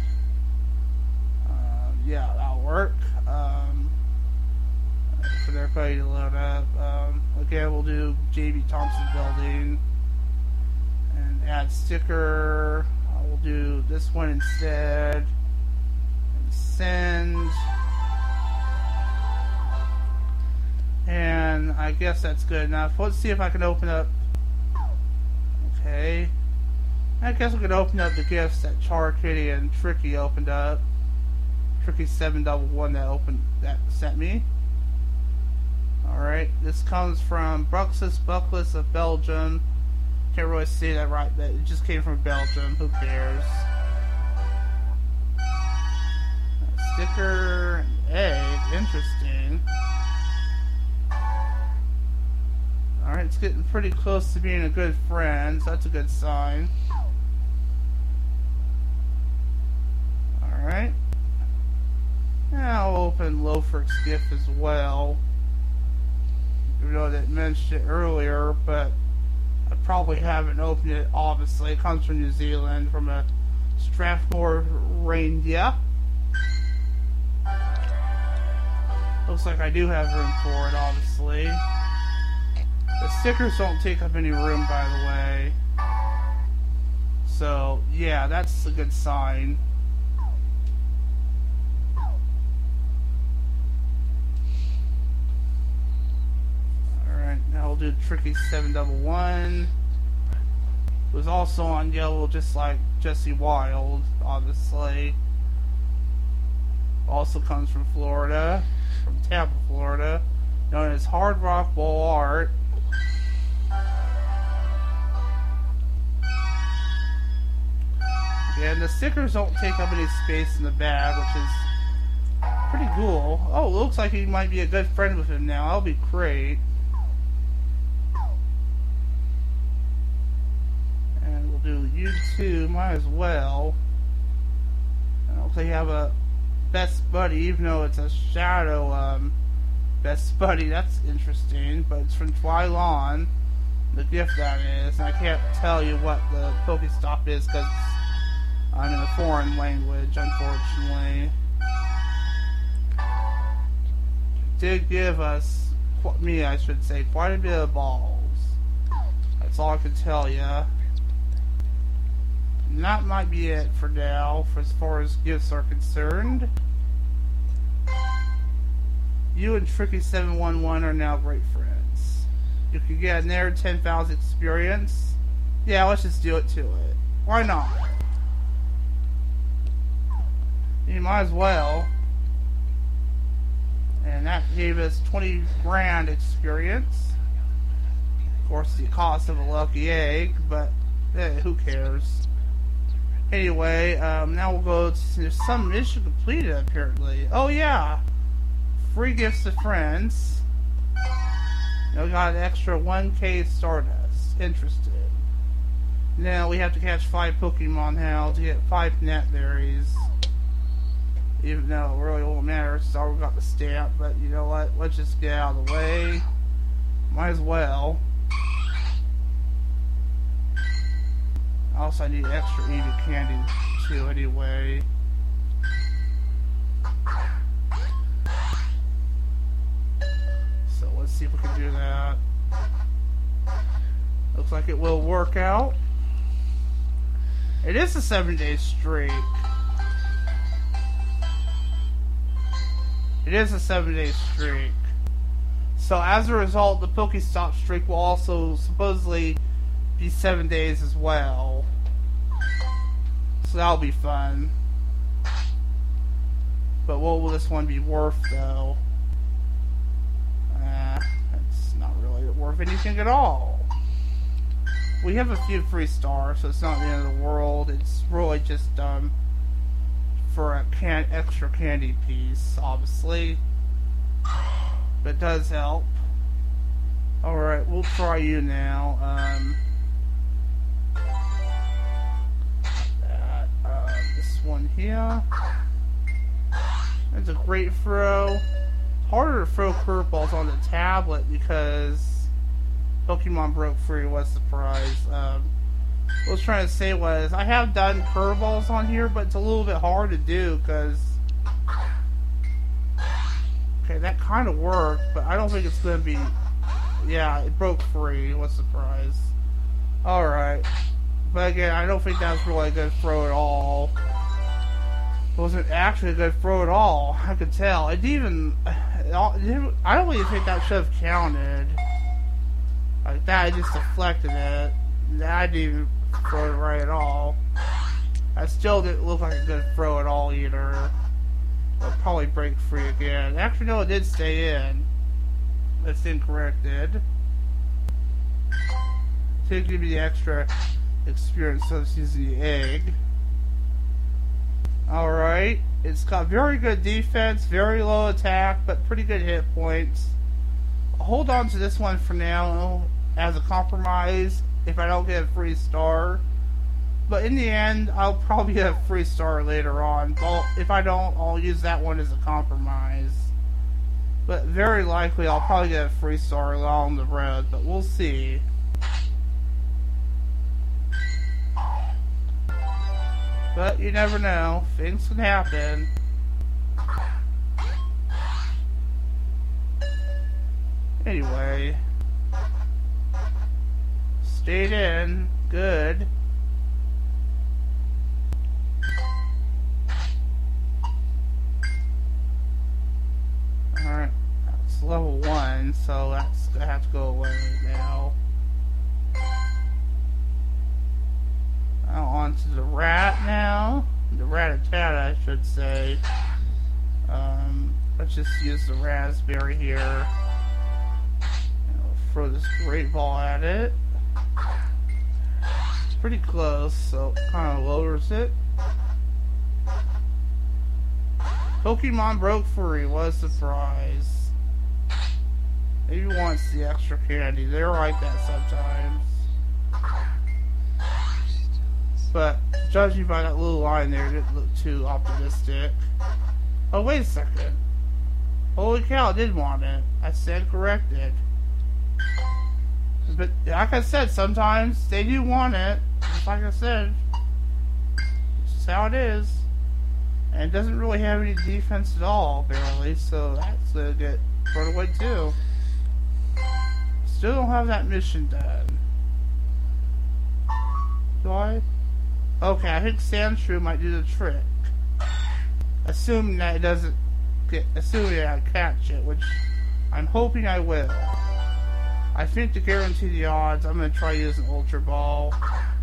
Yeah, that'll work. For everybody to load up. Again, we'll do JB Thompson Building. Add sticker. I will do this one instead. And send. And I guess that's good enough. Let's see if I can open up. Okay. I guess we can open up the gifts that Char Kitty and Tricky opened up. Tricky 711 that sent me. Alright, this comes from Bruxus Buckless of Belgium. Can't really say that right, but it just came from Belgium. Who cares? A sticker, an egg, interesting. Alright, it's getting pretty close to being a good friend, so that's a good sign. Alright. Now I'll open Loafrick's gift as well. Even though I didn't mention it earlier, but I probably haven't opened it, obviously. It comes from New Zealand, from a Strathmore reindeer. Looks like I do have room for it, obviously. The stickers don't take up any room, by the way. So, yeah, that's a good sign. Alright, now we'll do Tricky 711. Who's also on yellow, just like Jesse Wild, obviously. Also comes from Florida, from Tampa, Florida. Known as Hard Rock Ball Art. And the stickers don't take up any space in the bag, which is pretty cool. Oh, it looks like he might be a good friend with him now. That'll be great. And we'll do you too, might as well. And it looks like you have a best buddy, even though it's a shadow best buddy. That's interesting, but it's from Twylon, the gift that is. And I can't tell you what the Pokestop is because I'm in a foreign language, unfortunately. It did give us, me I should say, quite a bit of balls. That's all I can tell you. And that might be it for now, for as far as gifts are concerned. You and Tricky711 are now great friends. You can get another 10,000 experience. Yeah, let's just do it to it. Why not? You might as well. And that gave us 20 grand experience. Of course, the cost of a lucky egg, but who cares? Anyway, now we'll go to, there's some mission completed apparently. Oh yeah! Free gifts to friends. Now we got an extra 1k Stardust. Interested. Now we have to catch 5 Pokemon now to get 5 Net Berries. Even though it really won't matter since I already got the stamp, but you know what? Let's just get out of the way. Might as well. Also, I need extra Eevee candy too, anyway. So let's see if we can do that. Looks like it will work out. It is a 7-day streak. It is a 7-day streak. So as a result, the Pokestop streak will also supposedly be 7 days as well. So that'll be fun. But what will this one be worth though? It's not really worth anything at all. We have a few free stars, so it's not the end of the world. It's really just for a extra candy piece, obviously. But it does help. Alright, we'll try you now. This one here. That's a great throw. Harder to throw curveballs on the tablet because Pokemon broke free was surprised. What I was trying to say was, I have done curveballs on here, but it's a little bit hard to do because... Okay, that kind of worked, but I don't think it's going to be... Yeah, it broke free. What a surprise. Alright. But again, I don't think that was really a good throw at all. It wasn't actually a good throw at all. I could tell. It even... I don't even think that should have counted. Like that, I just deflected it. I didn't even throw it right at all. That still didn't look like a good throw at all either. It'll probably break free again. Actually, no, it did stay in. That's incorrect, did. To give me the extra experience, so it's using the egg. Alright. It's got very good defense, very low attack, but pretty good hit points. I'll hold on to this one for now as a compromise if I don't get a free star. But in the end, I'll probably get a free star later on. But if I don't, I'll use that one as a compromise. But very likely, I'll probably get a free star along the road, but we'll see. But you never know. Things can happen. Anyway. Stayed in. Good. Alright. That's level 1, so that's gonna have to go away now. Now on to the rat now. The rat-a-tat, I should say. Let's just use the raspberry here. And I'll throw this great ball at it. It's pretty close, so it kind of lowers it. Pokemon broke free. What a surprise. Maybe wants the extra candy. They're like that sometimes. But judging by that little line there, it didn't look too optimistic. Oh, wait a second. Holy cow, I did want it. I said corrected. But like I said, sometimes they do want it. Just like I said. It's just how it is. And it doesn't really have any defense at all, barely. So that's gonna get thrown away too. Still don't have that mission done. Do I? Okay, I think Sandshrew might do the trick. Assuming that it doesn't get... Assuming that I catch it, which I'm hoping I will. I think to guarantee the odds, I'm going to try using Ultra Ball.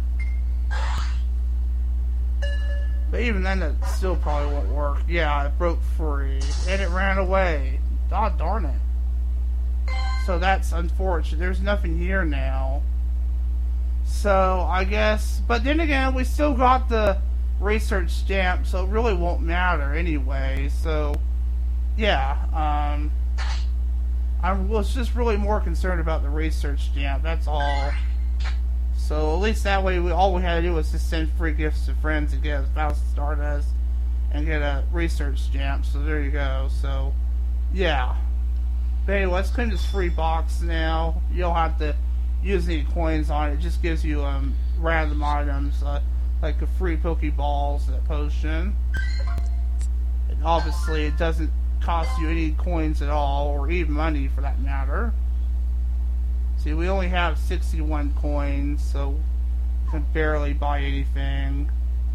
But even then, it still probably won't work. Yeah, it broke free. And it ran away. God darn it. So that's unfortunate. There's nothing here now. So, I guess... But then again, we still got the research stamp, so it really won't matter anyway. So, yeah. I was just really more concerned about the research stamp. That's all. So, at least that way, all we had to do was just send free gifts to friends and get a Thousand Stardust and get a research stamp. So, there you go. So, yeah. But anyway, let's clean this free box now. You don't have to use any coins on it. It just gives you random items like a free Pokeballs and a potion. And obviously it doesn't cost you any coins at all, or even money for that matter. See, we only have 61 coins, so we can barely buy anything.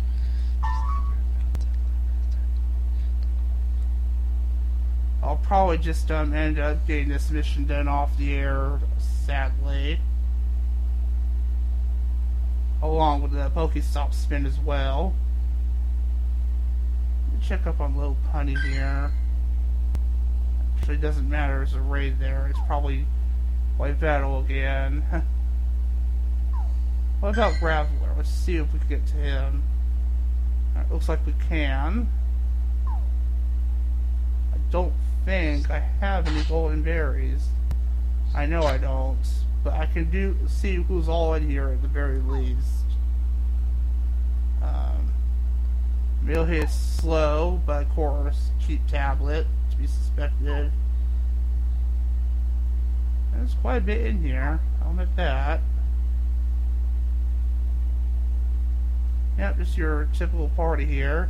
I'll probably just end up getting this mission done off the air, sadly. Along with the Pokestop spin as well. Let me check up on Little Punny here. Actually, it doesn't matter, there's a raid there. It's probably White Battle again. What about Graveler? Let's see if we can get to him. It looks like we can. I don't think I have any golden berries. I know I don't, but I can see who's all in here at the very least. Mealhit is slow, but of course, cheap tablet to be suspected. There's quite a bit in here. I'll admit that. Yep, just your typical party here.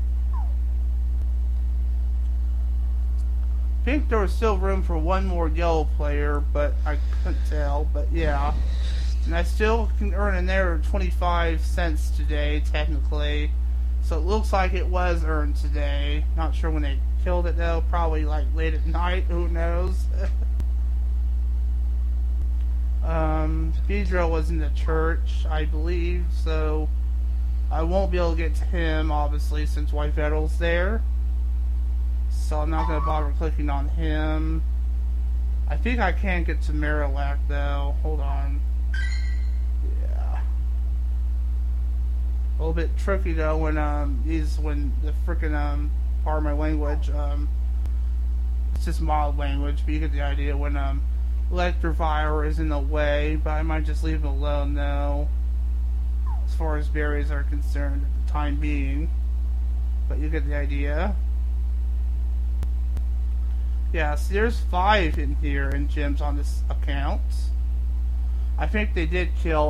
I think there was still room for one more yellow player, but I couldn't tell. But yeah, And I still can earn in there 25 cents today, technically. So it looks like it was earned today. Not sure when they killed it, though. Probably, like, late at night. Who knows? Speedrill was in the church, I believe. So I won't be able to get to him, obviously, since White Vettel's there. So I'm not going to bother clicking on him. I think I can get to Marillac, though. Hold on. Yeah. A little bit tricky, though, when the frickin', part of my language, it's just mild language, but you get the idea when, Electivire is in the way, but I might just leave him alone, though, as far as berries are concerned at the time being. But you get the idea. Yeah, so there's 5 in here in gyms on this account. I think they did kill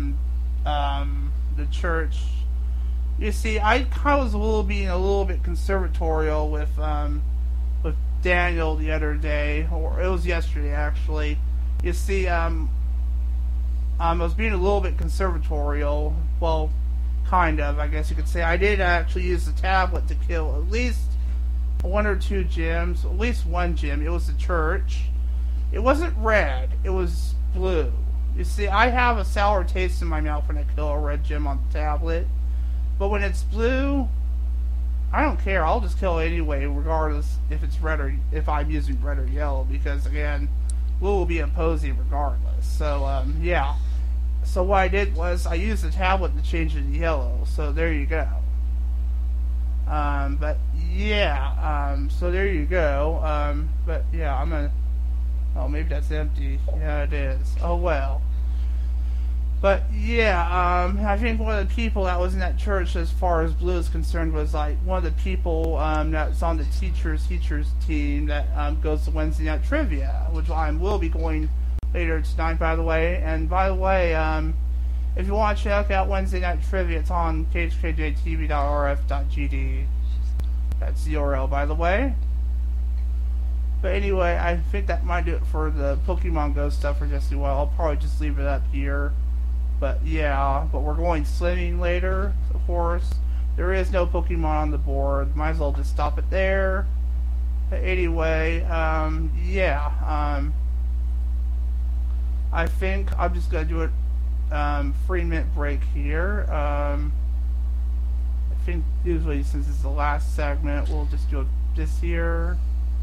the church. You see, I kind of was being a little bit conservatorial with Daniel the other day, or it was yesterday actually. You see, I was being a little bit conservatorial. Well, kind of, I guess you could say. I did actually use the tablet to kill at least 1 or 2 gyms, at least 1 gym. It was the church. It wasn't red, it was blue. You see, I have a sour taste in my mouth when I kill a red gym on the tablet. But when it's blue, I don't care. I'll just kill it anyway, regardless if it's red or if I'm using red or yellow, because again, blue will be opposing regardless. So yeah. So what I did was I used the tablet to change it to yellow. So there you go. But yeah. So there you go. But yeah, I'm gonna. Oh, maybe that's empty. Yeah, it is. Oh well. But yeah, I think one of the people that was in that church, as far as blue is concerned, was like one of the people that's on the teachers team that goes to Wednesday night trivia, which I will be going later tonight, by the way. And by the way, if you want to check out Wednesday night trivia, it's on khkjtv.rf.gd. That's the URL, by the way. But anyway, I think that might do it for the Pokemon Go stuff for just a while. I'll probably just leave it up here. But yeah, but we're going swimming later, of course. There is no Pokemon on the board. Might as well just stop it there. But anyway, yeah. I think I'm just going to do a 3-minute break here. I think usually since it's the last segment, we'll just do this here.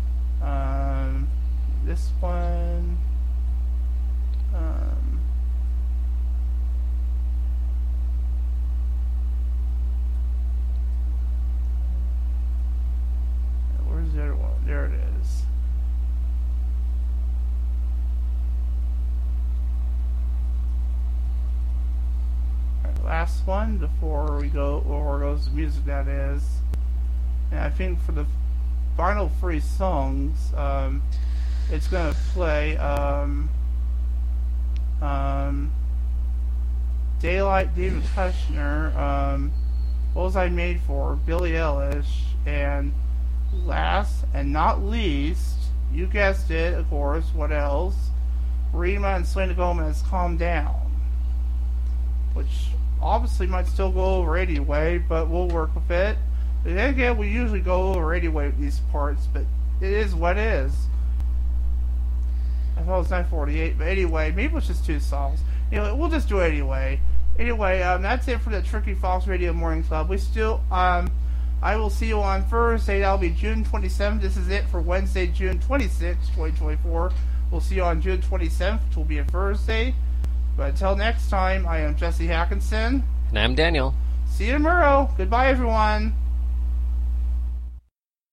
This one. Where's the other one? There it is. Alright, last one before we go, or goes the music, that is. And I think for the final 3 songs, it's gonna play Daylight, David Kushner, What Was I Made For, Billie Eilish, and last and not least, you guessed it, of course, what else? Rima and Selena Gomez, Calm Down, which obviously might still go over anyway, but we'll work with it. But then again, we usually go over anyway with these parts, but it is what it is. I thought it was 9:48, but anyway, maybe it's just 2 songs. Anyway, we'll just do it anyway. Anyway, that's it for the Tricky Fox Radio Morning Club. We still, I will see you on Thursday. That'll be June 27th. This is it for Wednesday, June 26th, 2024. We'll see you on June 27th, which will be a Thursday. But until next time, I am Jesse Hackinson. And I'm Daniel. See you tomorrow. Goodbye, everyone.